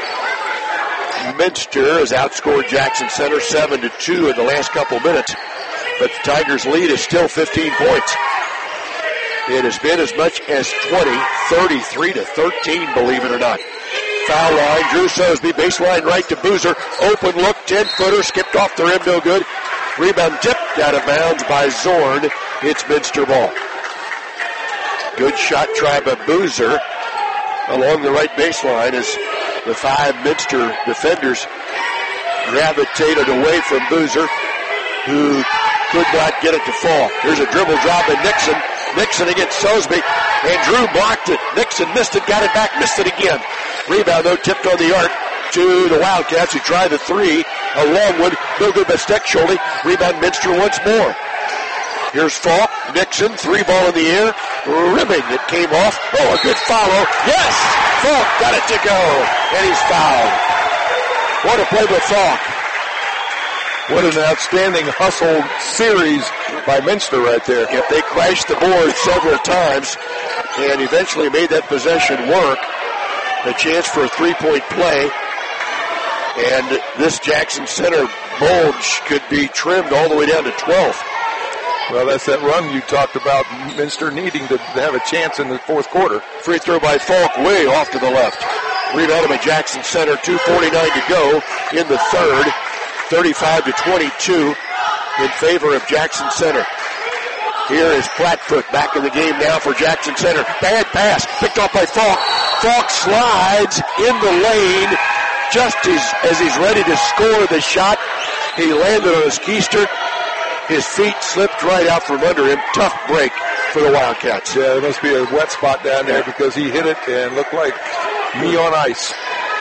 Minster has outscored Jackson Center 7-2 in the last couple minutes, but the Tigers' lead is still 15 points. It has been as much as 20, 33-13, believe it or not. Foul line, Drew Sosby, baseline right to Boozer. Open look, 10-footer, skipped off the rim, no good. Rebound tipped out of bounds by Zorn. It's Minster ball. Good shot try by Boozer along the right baseline as the five Minster defenders gravitated away from Boozer, who could not get it to fall. Here's a dribble drive by Nixon. Nixon against Sosby, and Drew blocked it. Nixon missed it, got it back, missed it again. Rebound, though, tipped on the arc to the Wildcats, who tried the three. A long one, no good by Steckschulte. Rebound Minster once more. Here's Falk, Nixon, three ball in the air, rimming, it came off. Oh, a good follow. Yes! Falk got it to go, and he's fouled. What a play by Falk. What an outstanding hustle series by Minster right there. Yep, they crashed the board several times and eventually made that possession work. A chance for a three-point play. And this Jackson Center bulge could be trimmed all the way down to 12. Well, that's that run you talked about, Minster needing to have a chance in the fourth quarter. Free throw by Falk way off to the left. Rebounded by Jackson Center, 2:49 to go in the third. 35-22 in favor of Jackson Center. Here is Plattfoot back in the game now for Jackson Center. Bad pass, picked off by Falk. Falk slides in the lane just as he's ready to score the shot. He landed on his keister. His feet slipped right out from under him. Tough break for the Wildcats. Yeah, there must be a wet spot down there because he hit it and looked like me on ice.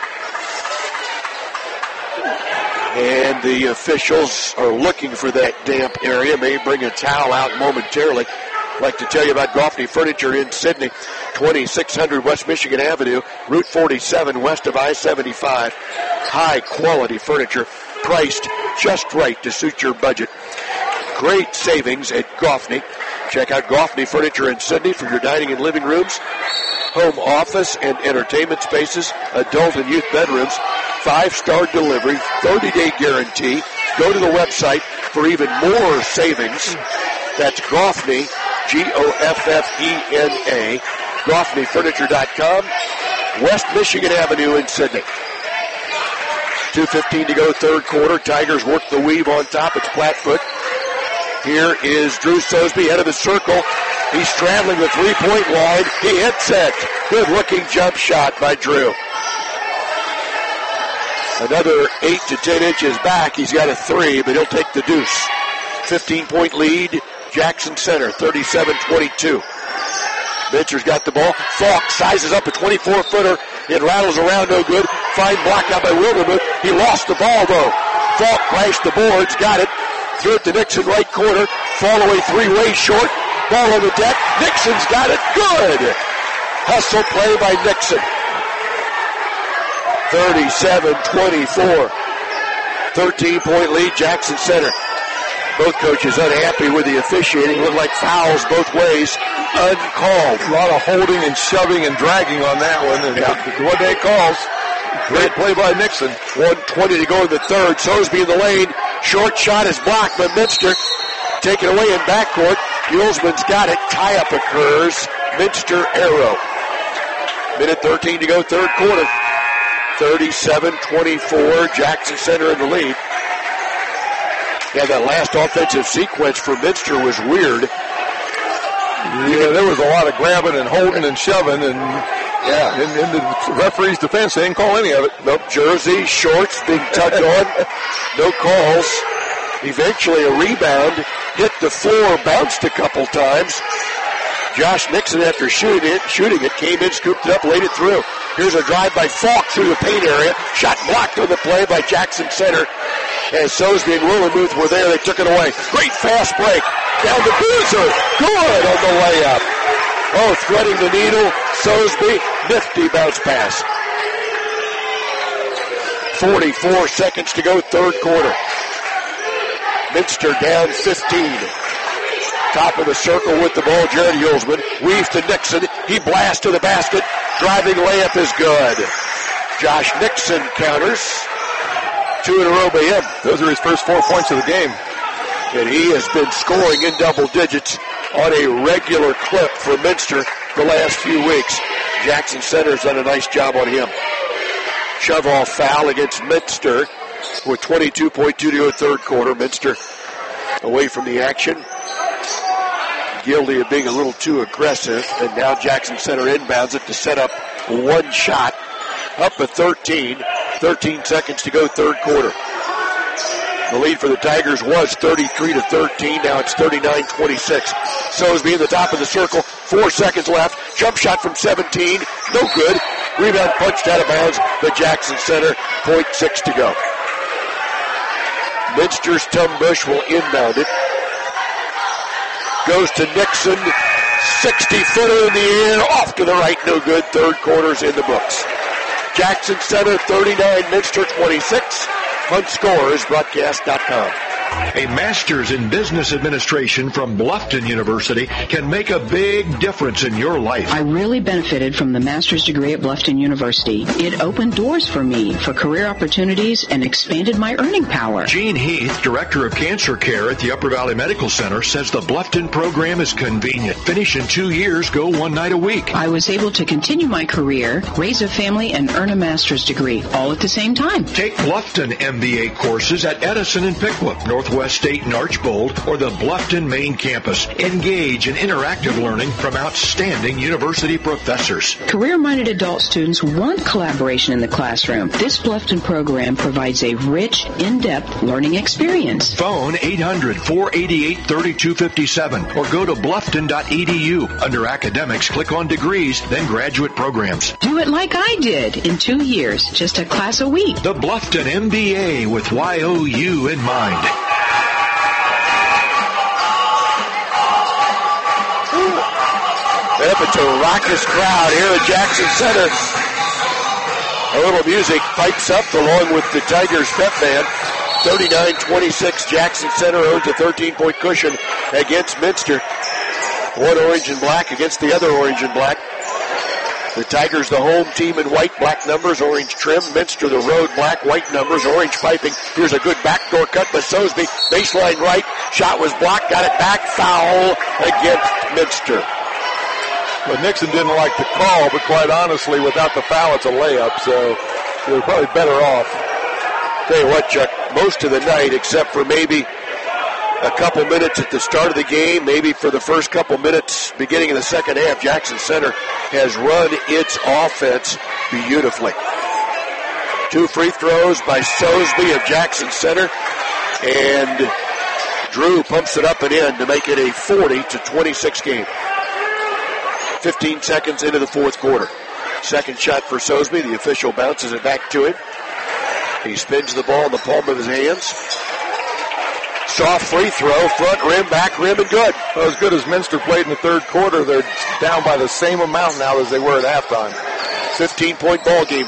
And the officials are looking for that damp area. May bring a towel out momentarily. I'd like to tell you about Goffney Furniture in Sidney, 2600 West Michigan Avenue, Route 47 west of I-75. High quality furniture, priced just right to suit your budget. Great savings at Goffney. Check out Goffney Furniture in Sidney for your dining and living rooms, home office and entertainment spaces, adult and youth bedrooms. 5-star delivery, 30-day guarantee. Go to the website for even more savings. That's Goffney, Goffena, GoffneyFurniture.com, West Michigan Avenue in Sidney. 2:15 to go third quarter. Tigers work the weave on top. It's Plattfoot. Here is Drew Sosby, head of the circle. He's straddling the three-point line. He hits it. Good-looking jump shot by Drew. Another 8 to 10 inches back. He's got a three, but he'll take the deuce. 15-point lead, Jackson Center, 37-22. Minster's got the ball. Falk sizes up a 24-footer. It rattles around, no good. Fine block out by Wildermuth. He lost the ball, though. Falk crashed the boards, got it. Threw it to Nixon, right corner. Fall away three-way short. Ball on the deck. Nixon's got it. Good. Hustle play by Nixon. 37-24. 13-point lead, Jackson Center. Both coaches unhappy with the officiating. Looked like fouls both ways. Uncalled. A lot of holding and shoving and dragging on that one. And what they calls. Great play by Nixon. 1:20 to go in the third. Sosebee in the lane. Short shot is blocked by Minster. Taken away in backcourt. Yulesman's got it. Tie-up occurs. Minster arrow. Minute 13 to go, third quarter. 37-24. Jackson Center in the lead. Yeah, that last offensive sequence for Minster was weird. Yeah, there was a lot of grabbing and holding and shoving, and in the referee's defense, they didn't call any of it. Nope, jersey, shorts being tugged on. No calls. Eventually a rebound, hit the floor, bounced a couple times. Josh Nixon, after shooting it, came in, scooped it up, laid it through. Here's a drive by Falk through the paint area. Shot blocked on the play by Jackson Center. As Sosebee and Willenmuth were there, they took it away. Great fast break. Down to Boozer. Good on the layup. Oh, threading the needle. Sosebee, nifty bounce pass. 44 seconds to go, third quarter. Minster down 15. Top of the circle with the ball, Jared Yulesman. Weaves to Nixon. He blasts to the basket. Driving layup is good. Josh Nixon counters. 2 in a row by him. Those are his first 4 points of the game. And he has been scoring in double digits on a regular clip for Minster the last few weeks. Jackson Center's done a nice job on him. Shove-off foul against Minster with 22.2 to go third quarter. Minster away from the action. Guilty of being a little too aggressive. And now Jackson Center inbounds it to set up one shot. Up at 13. 13 seconds to go third quarter. The lead for the Tigers was 33-13. Now it's 39-26. Sosebee in the top of the circle. 4 seconds left. Jump shot from 17. No good. Rebound punched out of bounds. The Jackson Center. 0.6 to go. Minster's Tumbush will inbound it. Goes to Nixon. 60-footer in the air. Off to the right. No good. Third quarter's in the books. Jackson Center 39, Minster 26. HuntScores.broadcast.com. A master's in business administration from Bluffton University can make a big difference in your life. I really benefited from the master's degree at Bluffton University. It opened doors for me for career opportunities and expanded my earning power. Gene Heath, Director of Cancer Care at the Upper Valley Medical Center, says the Bluffton program is convenient. Finish in 2 years, go 1 night a week. I was able to continue my career, raise a family, and earn a master's degree, all at the same time. Take Bluffton MBA courses at Edison and Pickwick, Northwest State and Archbold, or the Bluffton main campus. Engage in interactive learning from outstanding university professors. Career-minded adult students want collaboration in the classroom. This Bluffton program provides a rich, in-depth learning experience. Phone 800-488-3257 or go to bluffton.edu. Under academics, click on degrees, then graduate programs. Do it like I did in 2 years, just a class a week. The Bluffton MBA with YOU in mind. Up it's a raucous crowd here at Jackson Center. A little music pipes up along with the Tigers pep band. 39-26, Jackson Center owns a 13-point cushion against Minster. One orange and black against the other orange and black. The Tigers, the home team in white, black numbers, orange trim. Minster, the road, black, white numbers, orange piping. Here's a good backdoor cut by Sosebee. Baseline right. Shot was blocked. Got it back. Foul against Minster. But Nixon didn't like the call, but quite honestly, without the foul, it's a layup, so they're probably better off. Tell you what, Chuck, most of the night, except for maybe a couple minutes at the start of the game, maybe for the first couple minutes beginning of the second half, Jackson Center has run its offense beautifully. 2 free throws by Sosebee of Jackson Center, and Drew pumps it up and in to make it a 40-26 game. 15 seconds into the fourth quarter. Second shot for Sosebee. The official bounces it back to him. He spins the ball in the palm of his hands. Soft free throw, front rim, back rim, and good. Well, as good as Minster played in the third quarter, they're down by the same amount now as they were at halftime. 15-point ball game,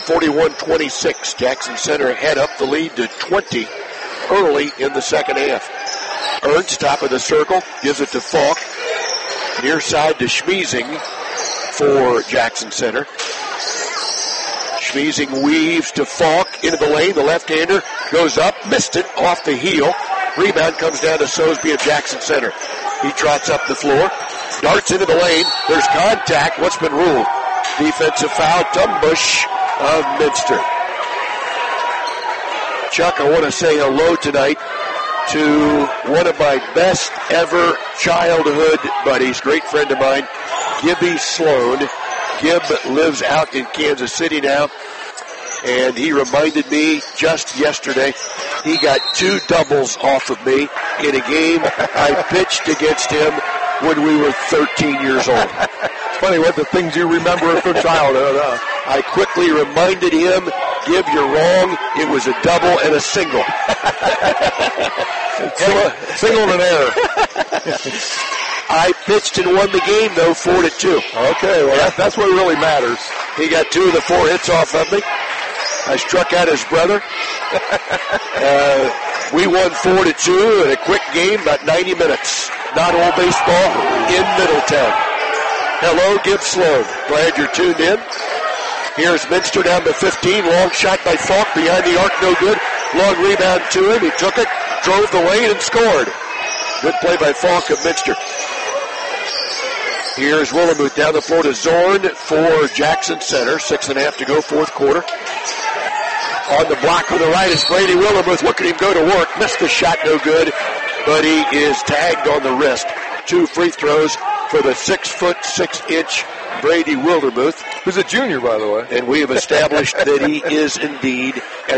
41-26. Jackson Center head up the lead to 20 early in the second half. Ernst, top of the circle, gives it to Falk. Near side to Schmiesing for Jackson Center. Schmiesing weaves to Falk into the lane. The left-hander goes up, missed it off the heel. Rebound comes down to Sosby of Jackson Center. He trots up the floor, darts into the lane. There's contact. What's been ruled? Defensive foul, Tumbush of Minster. Chuck, I want to say hello tonight to one of my best ever childhood buddies, great friend of mine, Gibby Sloan. Gib lives out in Kansas City now, and he reminded me just yesterday he got 2 doubles off of me in a game I pitched against him when we were 13 years old. It's funny what the things you remember from childhood, huh? I quickly reminded him, Gib, you're wrong. It was a double and a single. Single and an error. I pitched and won the game, though, 4-2. Okay, well, that's what really matters. He got 2 of the 4 hits off of me. I struck out his brother. We won 4-2 in a quick game, about 90 minutes. Not all baseball in Middletown. Hello, Gib Sloan. Glad you're tuned in. Here's Minster down to 15. Long shot by Falk behind the arc, no good. Long rebound to him. He took it, drove the lane, and scored. Good play by Falk of Minster. Here's Willermuth down the floor to Zorn for Jackson Center. 6.5 to go, fourth quarter. On the block on the right is Brady Willermuth. Look at him go to work. Missed the shot, no good. But he is tagged on the wrist. 2 free throws for the 6'6" Brady Wildermuth. Who's a junior, by the way. And we have established that he is indeed an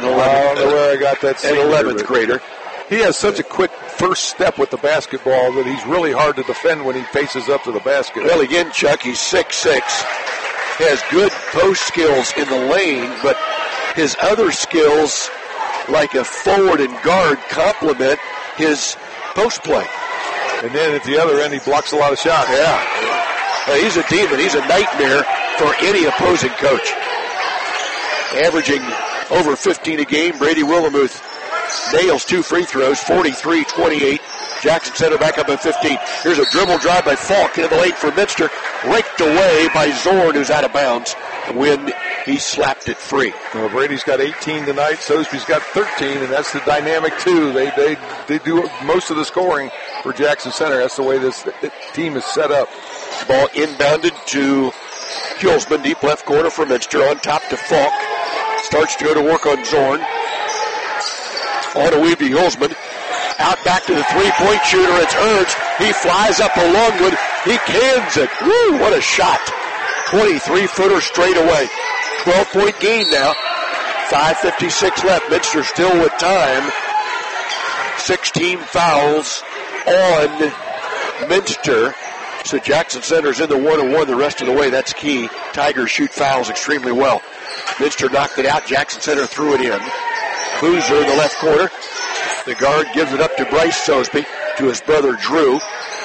11th grader. He has such a quick first step with the basketball that he's really hard to defend when he faces up to the basket. Well, again, Chuck, he's 6'6", has good post skills in the lane, but his other skills, like a forward and guard, complement his post play. And then at the other end, he blocks a lot of shots. Yeah. He's a demon. He's a nightmare for any opposing coach. Averaging over 15 a game, Brady Willermuth nails 2 free throws, 43-28. Jackson Center back up at 15. Here's a dribble drive by Falk into the lane for Minster. Raked away by Zorn, who's out of bounds when he slapped it free. Well, Brady's got 18 tonight. Sosby's got 13, and that's the dynamic, too. They do most of the scoring for Jackson Center. That's the way this team is set up. Ball inbounded to Hulsman, deep left corner for Minster. On top to Falk. Starts to go to work on Zorn. On a weave to Hulsman. Out back to the three-point shooter. It's Ernst. He flies up a long one. He cans it. Woo, what a shot. 23-footer straight away. 12-point game now. 5:56 left. Minster still with time. 16 fouls on Minster. So Jackson Center's in the 1-1 the rest of the way. That's key. Tigers shoot fouls extremely well. Minster knocked it out. Jackson Center threw it in. Boozer in the left corner. The guard gives it up to Bryce Sosby, to his brother Drew.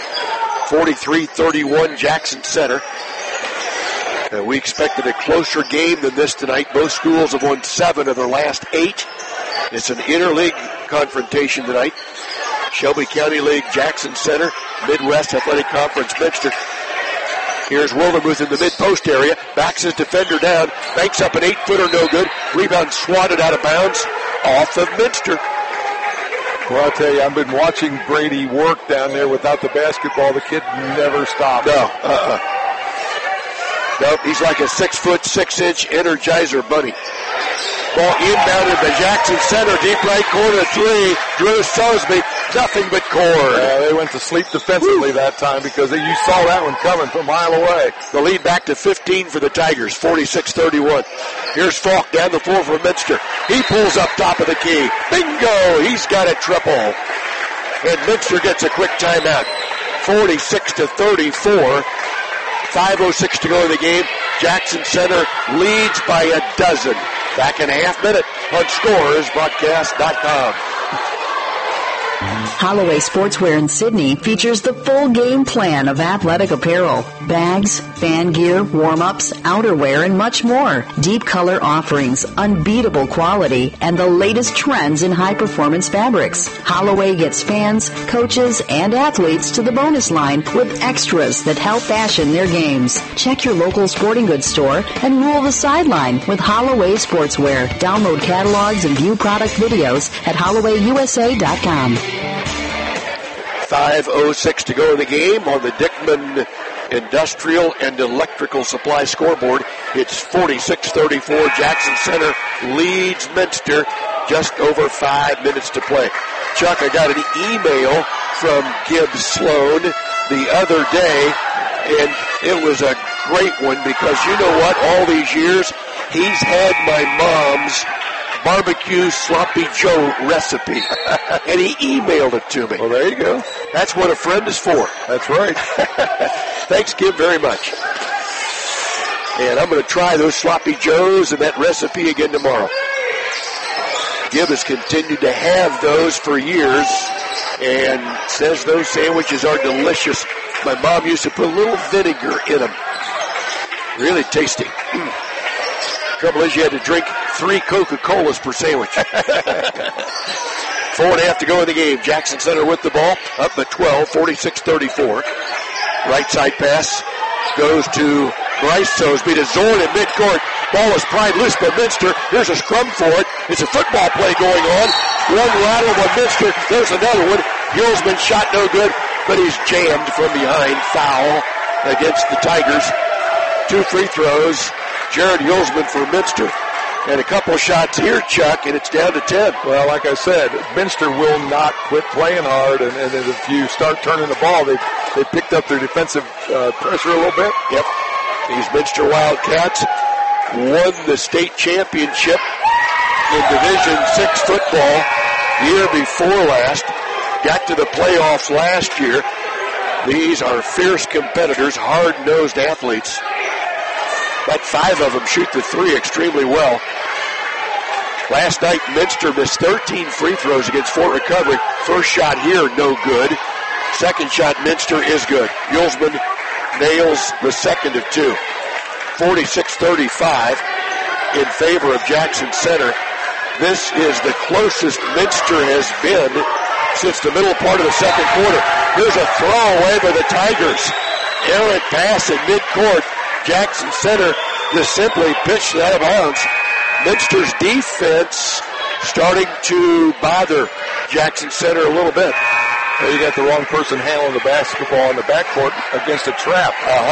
43-31 Jackson Center. We expected a closer game than this tonight. Both schools have won 7 of their last 8. It's an interleague confrontation tonight. Shelby County League, Jackson Center, Midwest Athletic Conference, Minster. Here's Wildermuth in the mid-post area. Backs his defender down. Banks up an 8-footer, no good. Rebound swatted out of bounds off of Minster. Well, I'll tell you, I've been watching Brady work down there without the basketball. The kid never stops. No, Nope, he's like a 6'6" Energizer bunny. Ball inbounded by Jackson Center, deep right corner, 3. Drew Sosby, nothing but core. Yeah, they went to sleep defensively that time because you saw that one coming from a mile away. The lead back to 15 for the Tigers, 46-31. Here's Falk down the floor for Minster. He pulls up top of the key. Bingo! He's got a triple. And Minster gets a quick timeout. 46-34. 5:06 to go in the game. Jackson Center leads by a dozen. Back in a half minute on ScoresBroadcast.com. Holloway Sportswear in Sydney features the full game plan of athletic apparel, bags, fan gear, warm-ups, outerwear, and much more. Deep color offerings, unbeatable quality, and the latest trends in high-performance fabrics. Holloway gets fans, coaches, and athletes to the bonus line with extras that help fashion their games. Check your local sporting goods store and rule the sideline with Holloway Sportswear. Download catalogs and view product videos at HollowayUSA.com. 5:06 to go in the game on the Dickman Industrial and Electrical Supply scoreboard. It's 46-34. Jackson Center leads Minster. Just over 5 minutes to play. Chuck, I got an email from Gibbs Sloan the other day, and it was a great one because you know what? All these years, he's had my mom's barbecue sloppy Joe recipe, and he emailed it to me. Well, there you go. That's what a friend is for. That's right. Thanks, Gib, very much. And I'm going to try those sloppy Joes and that recipe again tomorrow. Gib has continued to have those for years and says those sandwiches are delicious. My mom used to put a little vinegar in them. Really tasty. Trouble is you had to drink 3 Coca-Colas per sandwich. 4.5 to go in the game. Jackson Center with the ball. Up at 12, 46-34. Right side pass goes to Bryce Sosby to Zorn in midcourt. Ball is pried loose by Minster. Here's a scrum for it. It's a football play going on. One lateral by Minster. There's another one. Yulesman shot no good, but he's jammed from behind. Foul against the Tigers. 2 free throws. Jared Yulesman for Minster. And a couple shots here, Chuck, and it's down to 10. Well, like I said, Minster will not quit playing hard, and if you start turning the ball, they picked up their defensive pressure a little bit. Yep. These Minster Wildcats won the state championship in Division VI football year before last. Got to the playoffs last year. These are fierce competitors, hard-nosed athletes. About 5 of them shoot the 3 extremely well. Last night, Minster missed 13 free throws against Fort Recovery. First shot here, no good. Second shot, Minster is good. Yulesman nails the second of 2. 46-35 in favor of Jackson Center. This is the closest Minster has been since the middle part of the second quarter. Here's a throwaway by the Tigers. Errant pass in midcourt. Jackson Center just simply pitched it out of bounds. Minster's defense starting to bother Jackson Center a little bit. Well, you got the wrong person handling the basketball in the backcourt against a trap.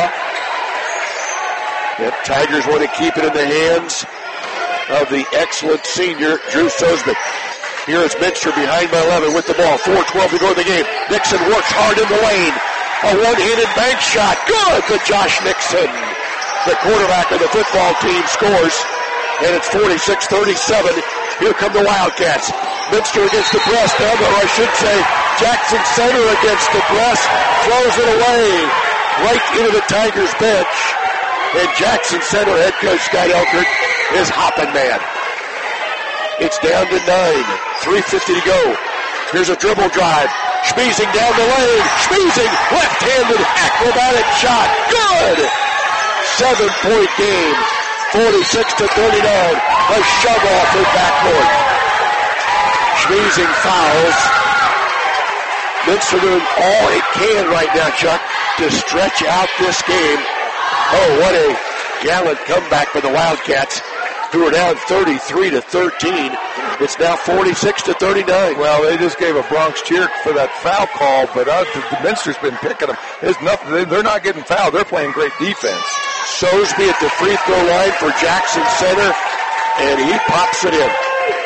Yep, Tigers want to keep it in the hands of the excellent senior, Drew Sosby. Here is Minster behind by 11 with the ball. 4:12 to go in the game. Nixon works hard in the lane. A one-handed bank shot. Good for Josh Nixon. The quarterback of the football team scores. And it's 46-37. Here come the Wildcats. Minster against the press. Or I should say, Jackson Center against the press. Throws it away. Right into the Tigers bench. And Jackson Center head coach Scott Elkert is hopping mad. It's down to 9. 3:50 to go. Here's a dribble drive. Schmeezing down the lane. Schmeezing. Left-handed acrobatic shot. Good. 7-point game. 46-39. A shove off in backcourt. Schmeezing fouls. Minster doing all it can right now, Chuck, to stretch out this game. Oh, what a gallant comeback for the Wildcats, who are down 33-13. It's now 46-39. Well, they just gave a Bronx cheer for that foul call, but Minster's been picking them. There's nothing. They're not getting fouled. They're playing great defense. Sosby at the free throw line for Jackson Center, and he pops it in.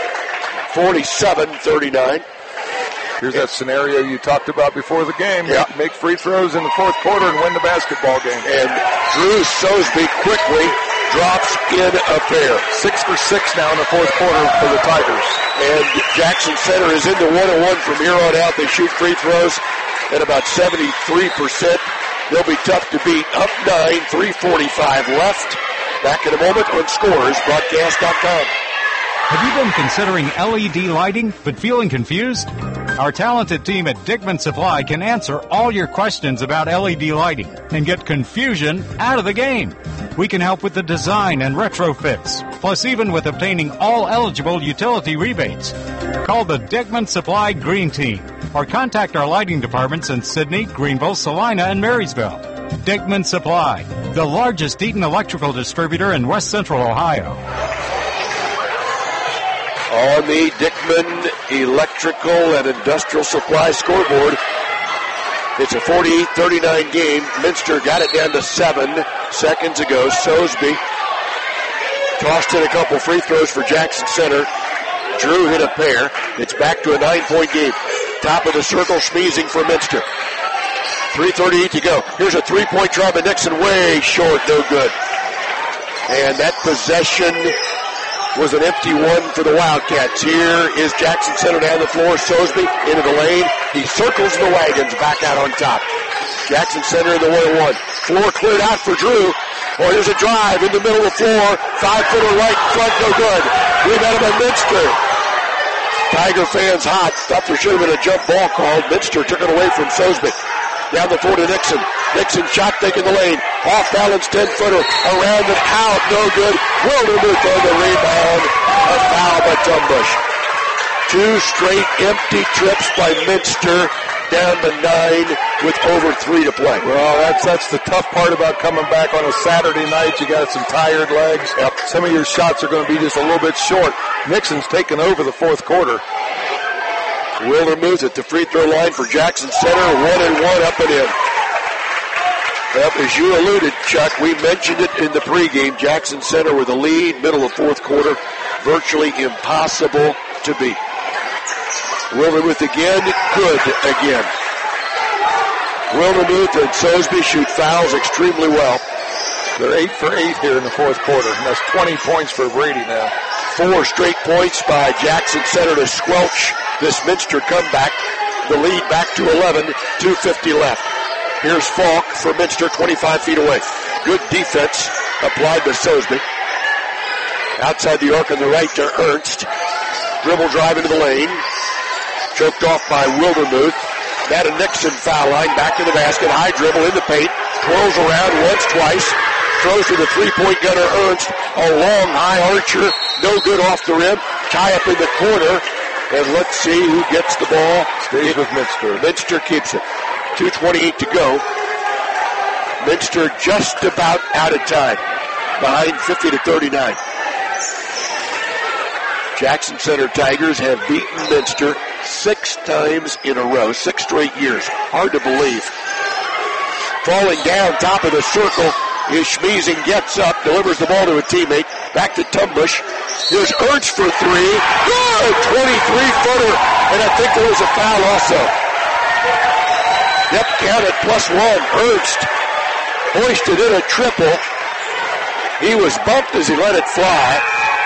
47-39. Here's that scenario you talked about before the game. Yeah. Make free throws in the fourth quarter and win the basketball game. And Drew Sosby quickly drops in a pair. 6 for 6 now in the fourth quarter for the Tigers. And Jackson Center is into 1-1 from here on out. They shoot free throws at about 73%. They'll be tough to beat. Up 9, 3:45 left. Back in a moment on ScoresBroadcast.com. Have you been considering LED lighting but feeling confused? Our talented team at Dickman Supply can answer all your questions about LED lighting and get confusion out of the game. We can help with the design and retrofits, plus even with obtaining all eligible utility rebates. Call the Dickman Supply Green Team or contact our lighting departments in Sydney, Greenville, Salina, and Marysville. Dickman Supply, the largest Eaton electrical distributor in West Central Ohio. On the Dickman Electrical and Industrial Supply scoreboard, it's a 48-39 game. Minster got it down to 7 seconds ago. Sosby tossed in a couple free throws for Jackson Center. Drew hit a pair. It's back to a 9-point game. Top of the circle, Schmeezing for Minster. 3:38 to go. Here's a three-point try by Nixon, way short, no good. And that possession was an empty one for the Wildcats. Here is Jackson Center down the floor. Sosby into the lane. He circles the wagons back out on top. Jackson Center in the 1-1. Floor cleared out for Drew. Oh, here's a drive in the middle of the floor. 5-footer right front, no good. Rebounded by Minster. Tiger fans hot. Thought there should have been a jump ball called. Minster took it away from Sosby. Down the floor to Nixon. Nixon shot taking the lane. Off balance 10-footer. Around and out. No good. Wildermuth on the rebound. A foul by Tumbush. 2 straight empty trips by Minster. Down to 9 with over 3 to play. Well, that's the tough part about coming back on a Saturday night. You got some tired legs. Yep. Some of your shots are going to be just a little bit short. Nixon's taken over the fourth quarter. Wildermuth at the free throw line for Jackson Center. 1-1 up and in. Well, as you alluded, Chuck, we mentioned it in the pregame. Jackson Center with a lead, middle of fourth quarter. Virtually impossible to beat. Wildermuth again, good again. Wildermuth and Sosby shoot fouls extremely well. They're 8 for 8 here in the fourth quarter, and that's 20 points for Brady now. 4 straight points by Jackson Center to squelch this Minster comeback. The lead back to 11, 2:50 left. Here's Falk for Minster, 25 feet away. Good defense applied by Sosby. Outside the arc on the right to Ernst. Dribble drive into the lane. Choked off by Wildermuth. That a Nixon foul line, back to the basket, high dribble in the paint, twirls around once, twice, throws to the three-point gunner Ernst, a long high archer, no good off the rim, tie up in the corner, and let's see who gets the ball. Stays with Minster. Minster keeps it. 2:28 to go. Minster just about out of time, behind 50-39. Jackson Center Tigers have beaten Minster 6 times in a row, 6 straight years. Hard to believe. Falling down top of the circle is Schmeezing, gets up, delivers the ball to a teammate. Back to Tumbush. Here's Ernst for 3. Good! 23-footer. And I think there was a foul also. Yep, count it, +1. Ernst hoisted in a triple. He was bumped as he let it fly.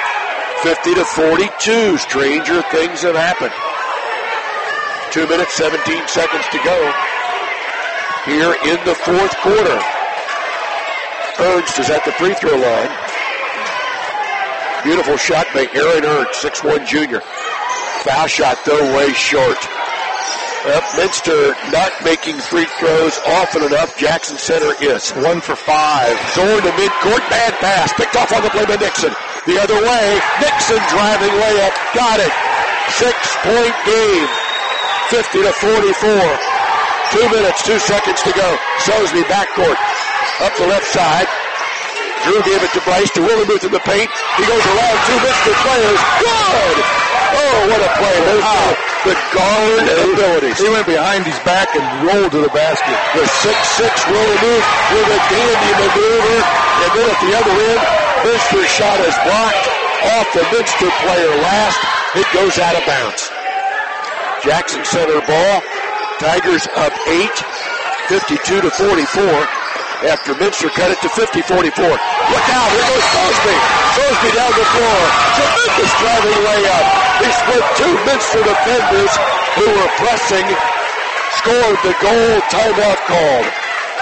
50-42. Stranger things have happened. 2 minutes, 17 seconds to go here in the fourth quarter. Ernst is at the free throw line. Beautiful shot by Aaron Ernst, 6'1" junior. Foul shot, though, way short. Minster not making free throws often enough. Jackson Center is. 1 for 5. Zorn to midcourt, bad pass. Picked off on the play by Nixon. The other way, Nixon driving layup. Got it. 6-point game. 50-44. 2 minutes, 2 seconds to go. Sosby backcourt. Up the left side. Drew gave it to Bryce, to Wildermuth in the paint. He goes around 2 Minster players. Good! Oh, what a play. The guard abilities. He went behind his back and rolled to the basket. The 6'6" Wildermuth with a dandy maneuver. And then at the other end, Minster's shot is blocked off the Minster player last. It goes out of bounds. Jackson Center ball. Tigers up 8, 52-44. After Minster cut it to 50-44. Look out, here goes Sosby. Sosby down the floor. Tremendous driving layup. He split 2 Minster defenders who were pressing. Scored the goal, timeout called.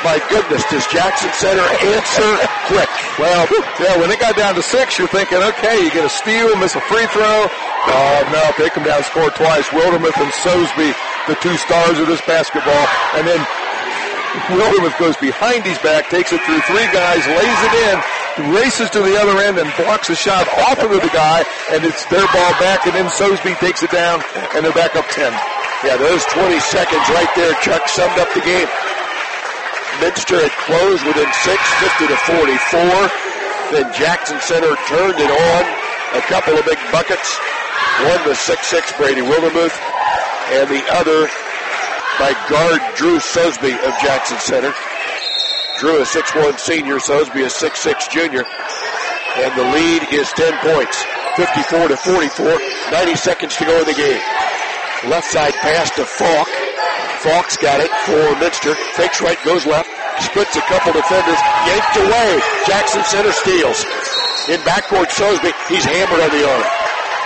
My goodness, does Jackson Center answer quick? Well, yeah, when it got down to 6, you're thinking, okay, you get a steal, miss a free throw. No, they come down and score twice. Wildermuth and Sosby, the two stars of this basketball. And then Wildermuth goes behind his back, takes it through three guys, lays it in, races to the other end and blocks a shot off of the guy, and it's their ball back, and then Sosby takes it down, and they're back up 10. Yeah, those 20 seconds right there, Chuck, summed up the game. Minster had closed within 6, 50-44. Then Jackson Center turned it on. A couple of big buckets. One was 6'6", Brady Wildermuth, and the other by guard Drew Sosby of Jackson Center. Drew a 6'1" senior, Sosby a 6'6" junior. And the lead is 10 points, 54-44, 90 seconds to go in the game. Left side pass to Falk. Falk's got it for Minster. Fakes right, goes left. Splits a couple defenders. Yanked away. Jackson Center steals. In backcourt, Sosby. He's hammered on the arm.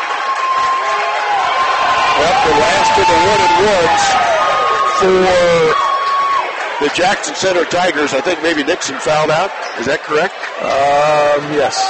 Well, the last of the one-and-ones for the Jackson Center Tigers. I think maybe Nixon fouled out. Is that correct? Yes.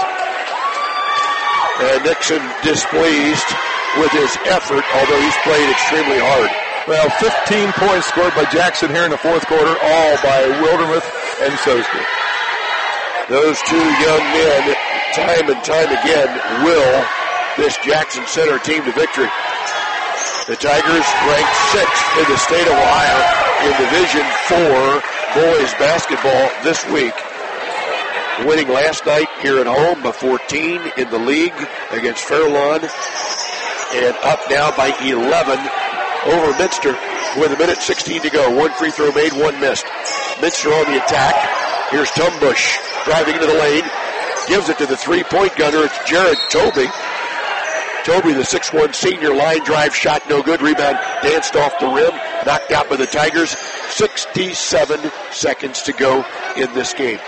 And Nixon displeased with his effort, although he's played extremely hard. Well, 15 points scored by Jackson here in the fourth quarter, all by Wildermuth and Sosby. Those two young men, time and time again, will this Jackson Center team to victory. The Tigers ranked 6th in the state of Ohio in Division IV boys basketball this week. Winning last night here at home by 14 in the league against Fairlawn. And up now by 11 over Minster with 1:16 to go. One free throw made, one missed. Minster on the attack. Here's Tumbush driving into the lane. Gives it to the three-point gunner. It's Jared Toby. Toby, the 6'1" senior, line drive shot, no good. Rebound danced off the rim. Knocked out by the Tigers. 67 seconds to go in this game.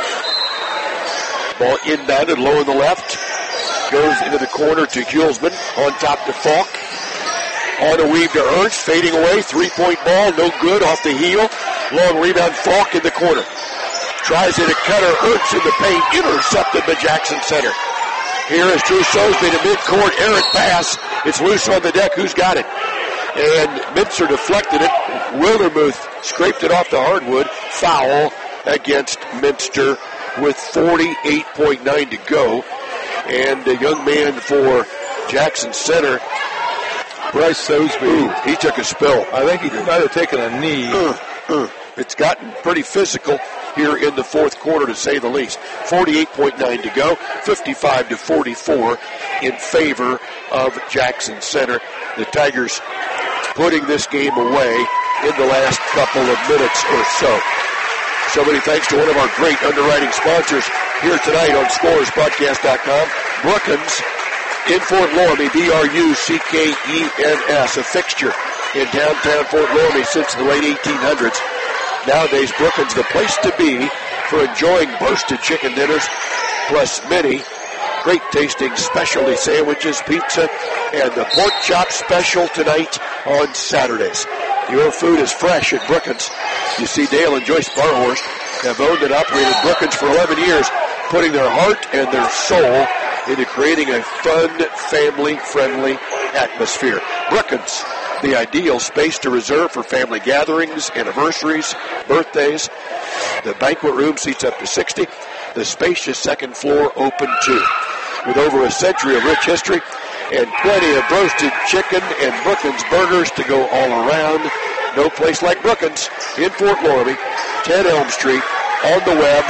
Ball inbounded low in the left. Goes into the corner to Hulsman. On top to Falk. On a weave to Ernst. Fading away. Three-point ball. No good. Off the heel. Long rebound. Falk in the corner. Tries it at Cutter. Ernst in the paint. Intercepted by Jackson Center. Here is Drew Sosby to midcourt. Errant pass. It's loose on the deck. Who's got it? And Minster deflected it. Wildermuth scraped it off the hardwood. Foul against Minster with 48.9 to go. And a young man for Jackson Center, Bryce Sosby. He took a spill. I think he might have taken a knee. It's gotten pretty physical here in the fourth quarter, to say the least. 48.9 to go, 55-44 in favor of Jackson Center. The Tigers putting this game away in the last couple of minutes or so. So many thanks to one of our great underwriting sponsors here tonight on ScoresBroadcast.com. Brookins in Fort Loramie, Bruckens, a fixture in downtown Fort Loramie since the late 1800s. Nowadays, Brookins, the place to be for enjoying roasted chicken dinners, plus many great tasting specialty sandwiches, pizza, and the pork chop special tonight on Saturdays. Your food is fresh at Brookins. You see, Dale and Joyce Barhorst have owned and operated Brookins for 11 years, putting their heart and their soul into creating a fun, family-friendly atmosphere. Brookins, the ideal space to reserve for family gatherings, anniversaries, birthdays. The banquet room seats up to 60. The spacious second floor open too. With over a century of rich history and plenty of roasted chicken and Brookins burgers to go all around. No place like Brookins in Fort Loramie, 10 Elm Street, on the web,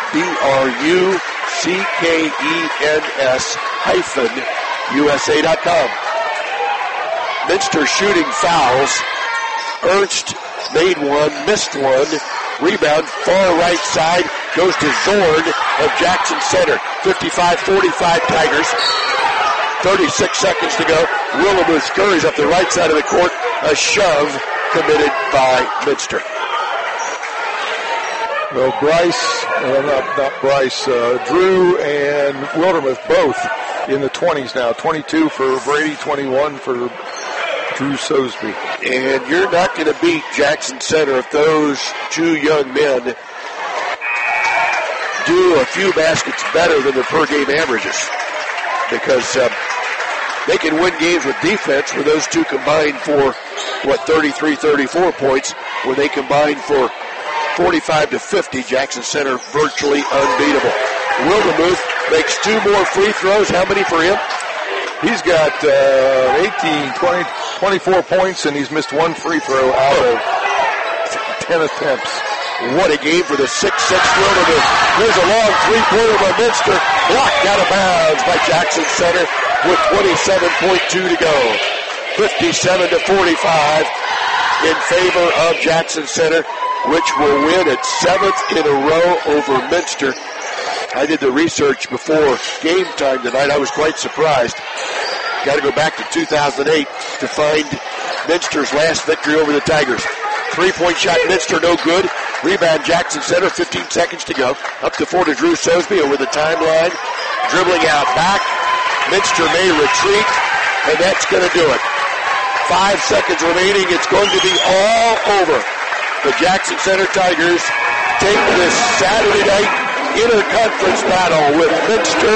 BRUCKENS-USA.com. Minster shooting fouls. Ernst made one, missed one. Rebound, far right side, goes to Zorn of Jackson Center. 55-45 Tigers. 36 seconds to go. Wildermuth scurries up the right side of the court. A shove committed by Minster. Well, Drew and Wildermuth both in the 20s now. 22 for Brady, 21 for Drew Sosby. And you're not going to beat Jackson Center if those two young men do a few baskets better than their per-game averages. Because they can win games with defense where those two combine for, 33, 34 points. When they combine for 45 to 50, Jackson Center virtually unbeatable. Wildermuth makes 2 more free throws. How many for him? He's got 18, 20, 24 points, and he's missed 1 free throw out of 10 attempts. What a game for the 6'6" Wildermuth. There's a long three-pointer by Minster. Blocked out of bounds by Jackson Center with 27.2 to go. 57 to 45 in favor of Jackson Center, which will win its 7th in a row over Minster. I did the research before game time tonight. I was quite surprised. Got to go back to 2008 to find Minster's last victory over the Tigers. 3-point shot, Minster, no good. Rebound, Jackson Center, 15 seconds to go. Up to 4 to Drew Sosby over the timeline. Dribbling out back. Minster may retreat, and that's going to do it. 5 seconds remaining. It's going to be all over. The Jackson Center Tigers take this Saturday night interconference battle with Minster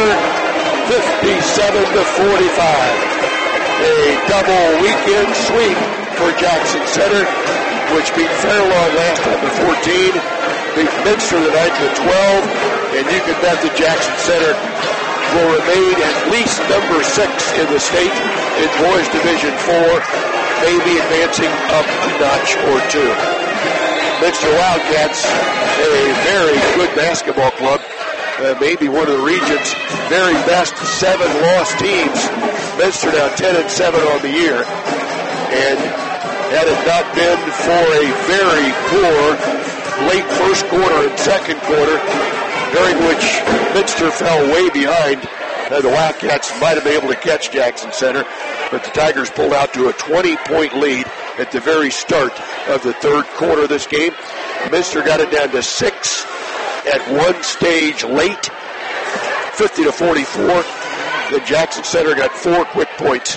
57 to 45. A double weekend sweep for Jackson Center, which beat Fairlawn last time at 14, beat Minster tonight to 12, and you can bet that Jackson Center will remain at least number 6 in the state in boys Division 4, maybe advancing up a notch or 2. Minster Wildcats, a very good basketball club, maybe one of the region's very best 7-loss teams. Minster now 10-7 on the year, and had it not been for a very poor late first quarter and second quarter, during which Minster fell way behind, the Wildcats might have been able to catch Jackson Center, but the Tigers pulled out to a 20-point lead at the very start of the third quarter of this game. Minster got it down to 6 at one stage late, 50 to 44. Then Jackson Center got 4 quick points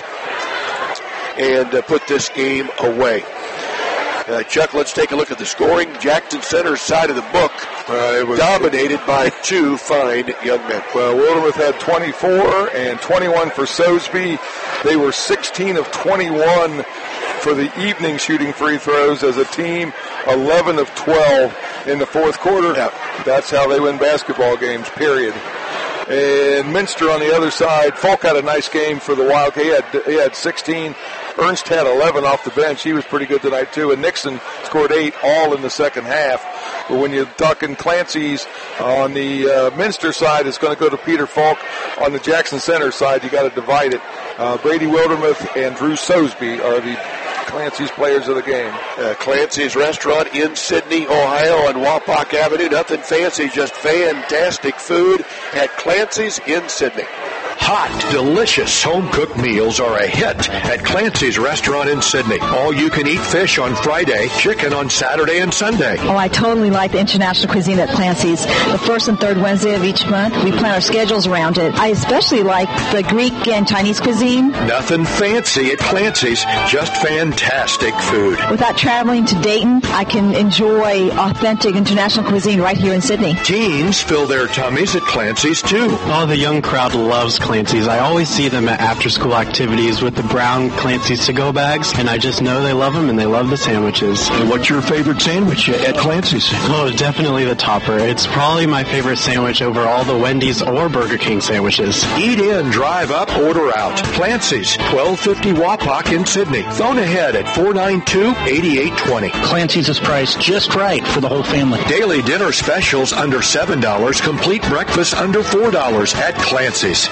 and put this game away. Chuck, let's take a look at the scoring. Jackson Center's side of the book was dominated by 2 fine young men. Well, Wildermuth had 24 and 21 for Sosby. They were 16 of 21 for the evening shooting free throws as a team, 11 of 12 in the fourth quarter. Yeah. That's how they win basketball games, period. And Minster on the other side, Falk had a nice game for the Wildcats. He had 16. Ernst had 11 off the bench. He was pretty good tonight, too. And Nixon scored 8 all in the second half. But when you're talking Clancy's on the Minster side, it's going to go to Peter Falk. On the Jackson Center side, you got to divide it. Brady Wildermuth and Drew Sosby are the Clancy's players of the game. Clancy's Restaurant in Sydney, Ohio on Wapak Avenue. Nothing fancy, just fantastic food at Clancy's in Sydney. Hot, delicious home-cooked meals are a hit at Clancy's Restaurant in Sydney. All-you-can-eat fish on Friday, chicken on Saturday and Sunday. Oh, I totally like the international cuisine at Clancy's. The first and third Wednesday of each month, we plan our schedules around it. I especially like the Greek and Chinese cuisine. Nothing fancy at Clancy's, just fantastic food. Without traveling to Dayton, I can enjoy authentic international cuisine right here in Sydney. Teens fill their tummies at Clancy's, too. Oh, the young crowd loves Clancy's. I always see them at after-school activities with the brown Clancy's to-go bags, and I just know they love them and they love the sandwiches. And what's your favorite sandwich at Clancy's? Oh, definitely the topper. It's probably my favorite sandwich over all the Wendy's or Burger King sandwiches. Eat in, drive up, order out. Clancy's, 1250 Wapak in Sydney. Phone ahead at 492-8820. Clancy's is priced just right for the whole family. Daily dinner specials under $7. Complete breakfast under $4 at Clancy's.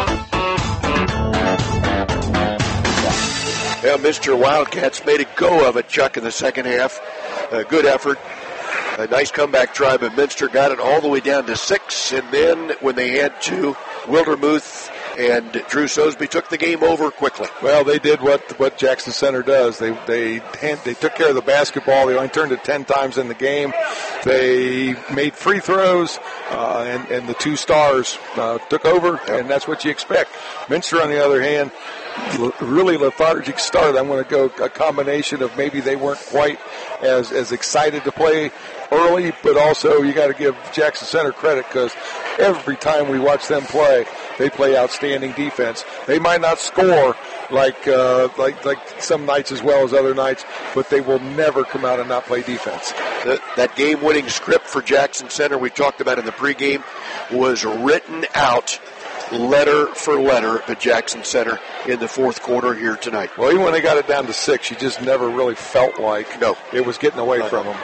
Well, Mr. Wildcats made a go of it, Chuck, in the second half. A good effort. A nice comeback try, but Minster got it all the way down to 6. And then when they had to, Wildermuth and Drew Sosby took the game over quickly. Well, they did what Jackson Center does. They took care of the basketball. They only turned it 10 times in the game. They made free throws, and the 2 stars took over, and that's what you expect. Minster, on the other hand, really lethargic start. I'm going to go a combination of maybe they weren't quite as excited to play early, but also you got to give Jackson Center credit because every time we watch them play, they play outstanding defense. They might not score like some nights as well as other nights, but they will never come out and not play defense. That game-winning script for Jackson Center we talked about in the pregame was written out letter for letter at Jackson Center in the fourth quarter here tonight. Well, even when they got it down to 6, you just never really felt like it was getting away from them.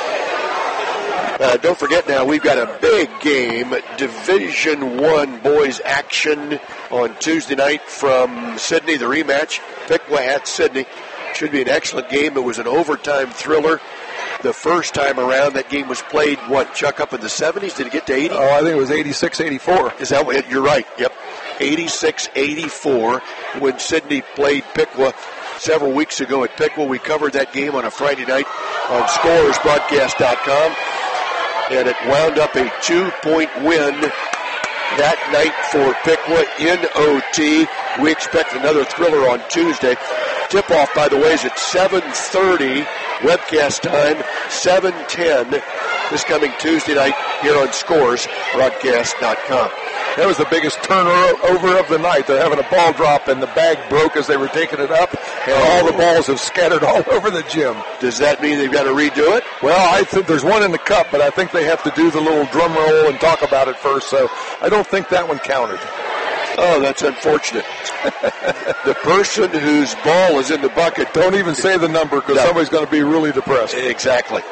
Don't forget now, we've got a big game, Division I boys action on Tuesday night from Sydney, the rematch, Piqua at Sydney. Should be an excellent game. It was an overtime thriller. The first time around, that game was played, Chuck, up in the 70s? Did it get to 80? Oh, I think it was 86-84. Is that what? You're right. Yep. 86-84 when Sydney played Piqua several weeks ago at Piqua. We covered that game on a Friday night on ScoresBroadcast.com, and it wound up a 2-point win that night for Piqua in OT. We expect another thriller on Tuesday. Tip-off, by the way, is at 7:30. Webcast time, 7:10 this coming Tuesday night here on ScoresBroadcast.com. That was the biggest turnover of the night. They're having a ball drop, and the bag broke as they were taking it up, and all the balls have scattered all over the gym. Does that mean they've got to redo it? Well, I think there's one in the cup, but I think they have to do the little drum roll and talk about it first, so I don't think that one counted. Oh, that's unfortunate. The person whose ball is in the bucket. Don't even say the number because somebody's going to be really depressed. Exactly.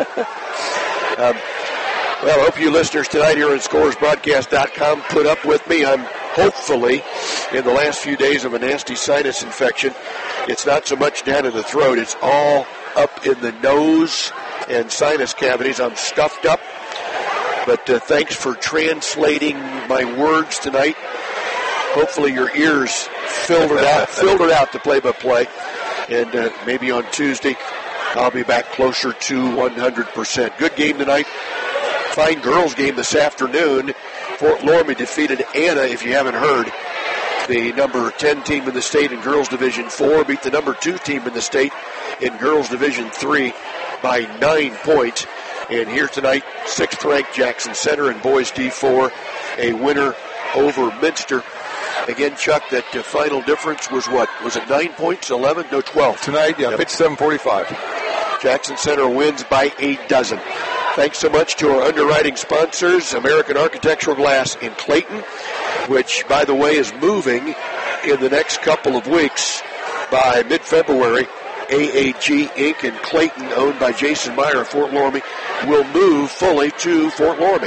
Well, I hope you listeners tonight here on ScoresBroadcast.com put up with me. I'm hopefully, in the last few days of a nasty sinus infection, it's not so much down in the throat. It's all up in the nose and sinus cavities. I'm stuffed up. But thanks for translating my words tonight. Hopefully your ears filled it out to play-by-play. And maybe on Tuesday I'll be back closer to 100%. Good game tonight. Fine girls game this afternoon. Fort Loramie defeated Anna, if you haven't heard. The number 10 team in the state in Girls Division 4 beat the number 2 team in the state in Girls Division 3 by 9 points. And here tonight, 6th-ranked Jackson Center in Boys D4, a winner over Minster. Again, Chuck, that final difference was what? Was it 9 points, 11? No, 12. Tonight, yeah, pitch 7:45. Jackson Center wins by 8 dozen. Thanks so much to our underwriting sponsors, American Architectural Glass in Clayton, which, by the way, is moving in the next couple of weeks. By mid-February, AAG Inc. in Clayton, owned by Jason Meyer of Fort Loramie, will move fully to Fort Loramie.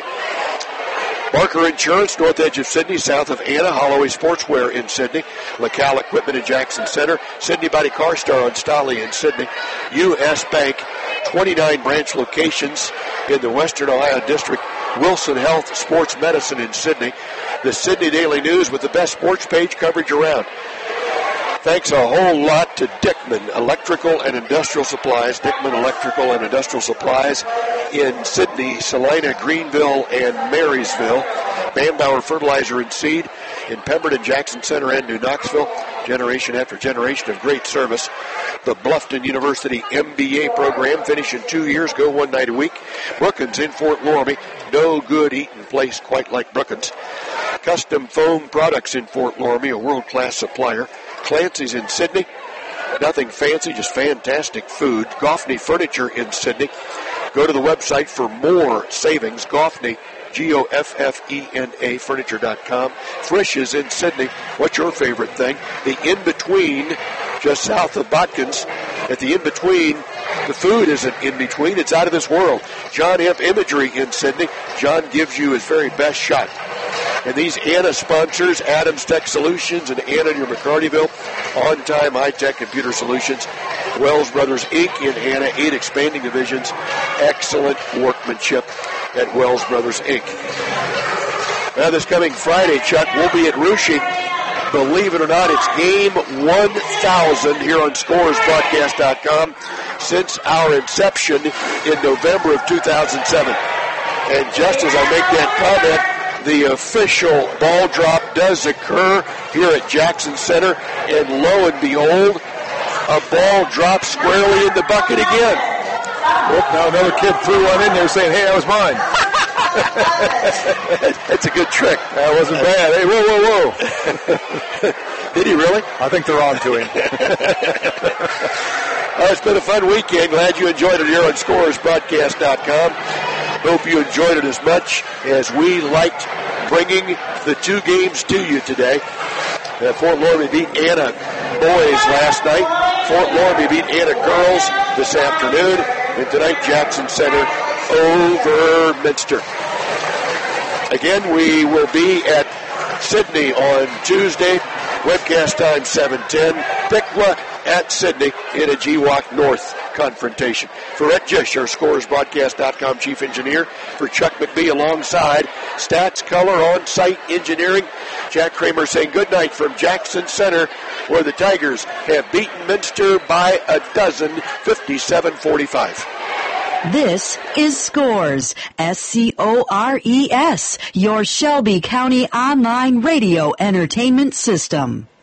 Barker Insurance, north edge of Sydney, south of Anna. Holloway Sportswear in Sydney. LaCal Equipment in Jackson Center. Sydney Body Car Star on Stolly in Sydney. U.S. Bank, 29 branch locations in the Western Ohio District. Wilson Health Sports Medicine in Sydney. The Sydney Daily News with the best sports page coverage around. Thanks a whole lot to Dickman Electrical and Industrial Supplies. Dickman Electrical and Industrial Supplies in Sydney, Salina, Greenville, and Marysville. Bambauer Fertilizer and Seed in Pemberton, Jackson Center, and New Knoxville. Generation after generation of great service. The Bluffton University MBA program, finishing 2 years, go 1 night a week. Brookins in Fort Loramie. No good eating place quite like Brookins. Custom Foam Products in Fort Loramie, a world-class supplier. Clancy's in Sydney. Nothing fancy, just fantastic food. Goffney Furniture in Sydney. Go to the website for more savings. Goffney, Goffena, furniture.com. Frisch's in Sydney. What's your favorite thing? The in-between, just south of Botkins. At the in-between, the food isn't in-between. It's out of this world. John F. Imagery in Sydney. John gives you his very best shot. And these Anna sponsors, Adams Tech Solutions and Anna near McCartyville, On Time High Tech Computer Solutions, Wells Brothers Inc. in Anna, 8 expanding divisions, excellent workmanship at Wells Brothers Inc. Now this coming Friday, Chuck, we'll be at Rushing. Believe it or not, it's game 1,000 here on ScoresBroadcast.com since our inception in November of 2007. And just as I make that comment, the official ball drop does occur here at Jackson Center, and lo and behold, a ball drops squarely in the bucket again. Whoop, now another kid threw one in there saying, hey, that was mine. That's a good trick. That wasn't bad. Hey, whoa. Did he really? I think they're on to him. It's been a fun weekend. Glad you enjoyed it here on ScoresBroadcast.com. Hope you enjoyed it as much as we liked bringing the two games to you today. Fort Loramie beat Anna boys last night. Fort Loramie beat Anna girls this afternoon. And tonight, Jackson Center over Minster. Again, we will be at Sydney on Tuesday. Webcast time 7:10. Thicla at Sydney in a GWOC North confrontation. For Rhett Jish, our ScoresBroadcast.com chief engineer, for Chuck McBee alongside Stats Color On-Site Engineering, Jack Kramer saying good night from Jackson Center, where the Tigers have beaten Minster by 57-45. This is Scores, SCORES, your Shelby County online radio entertainment system.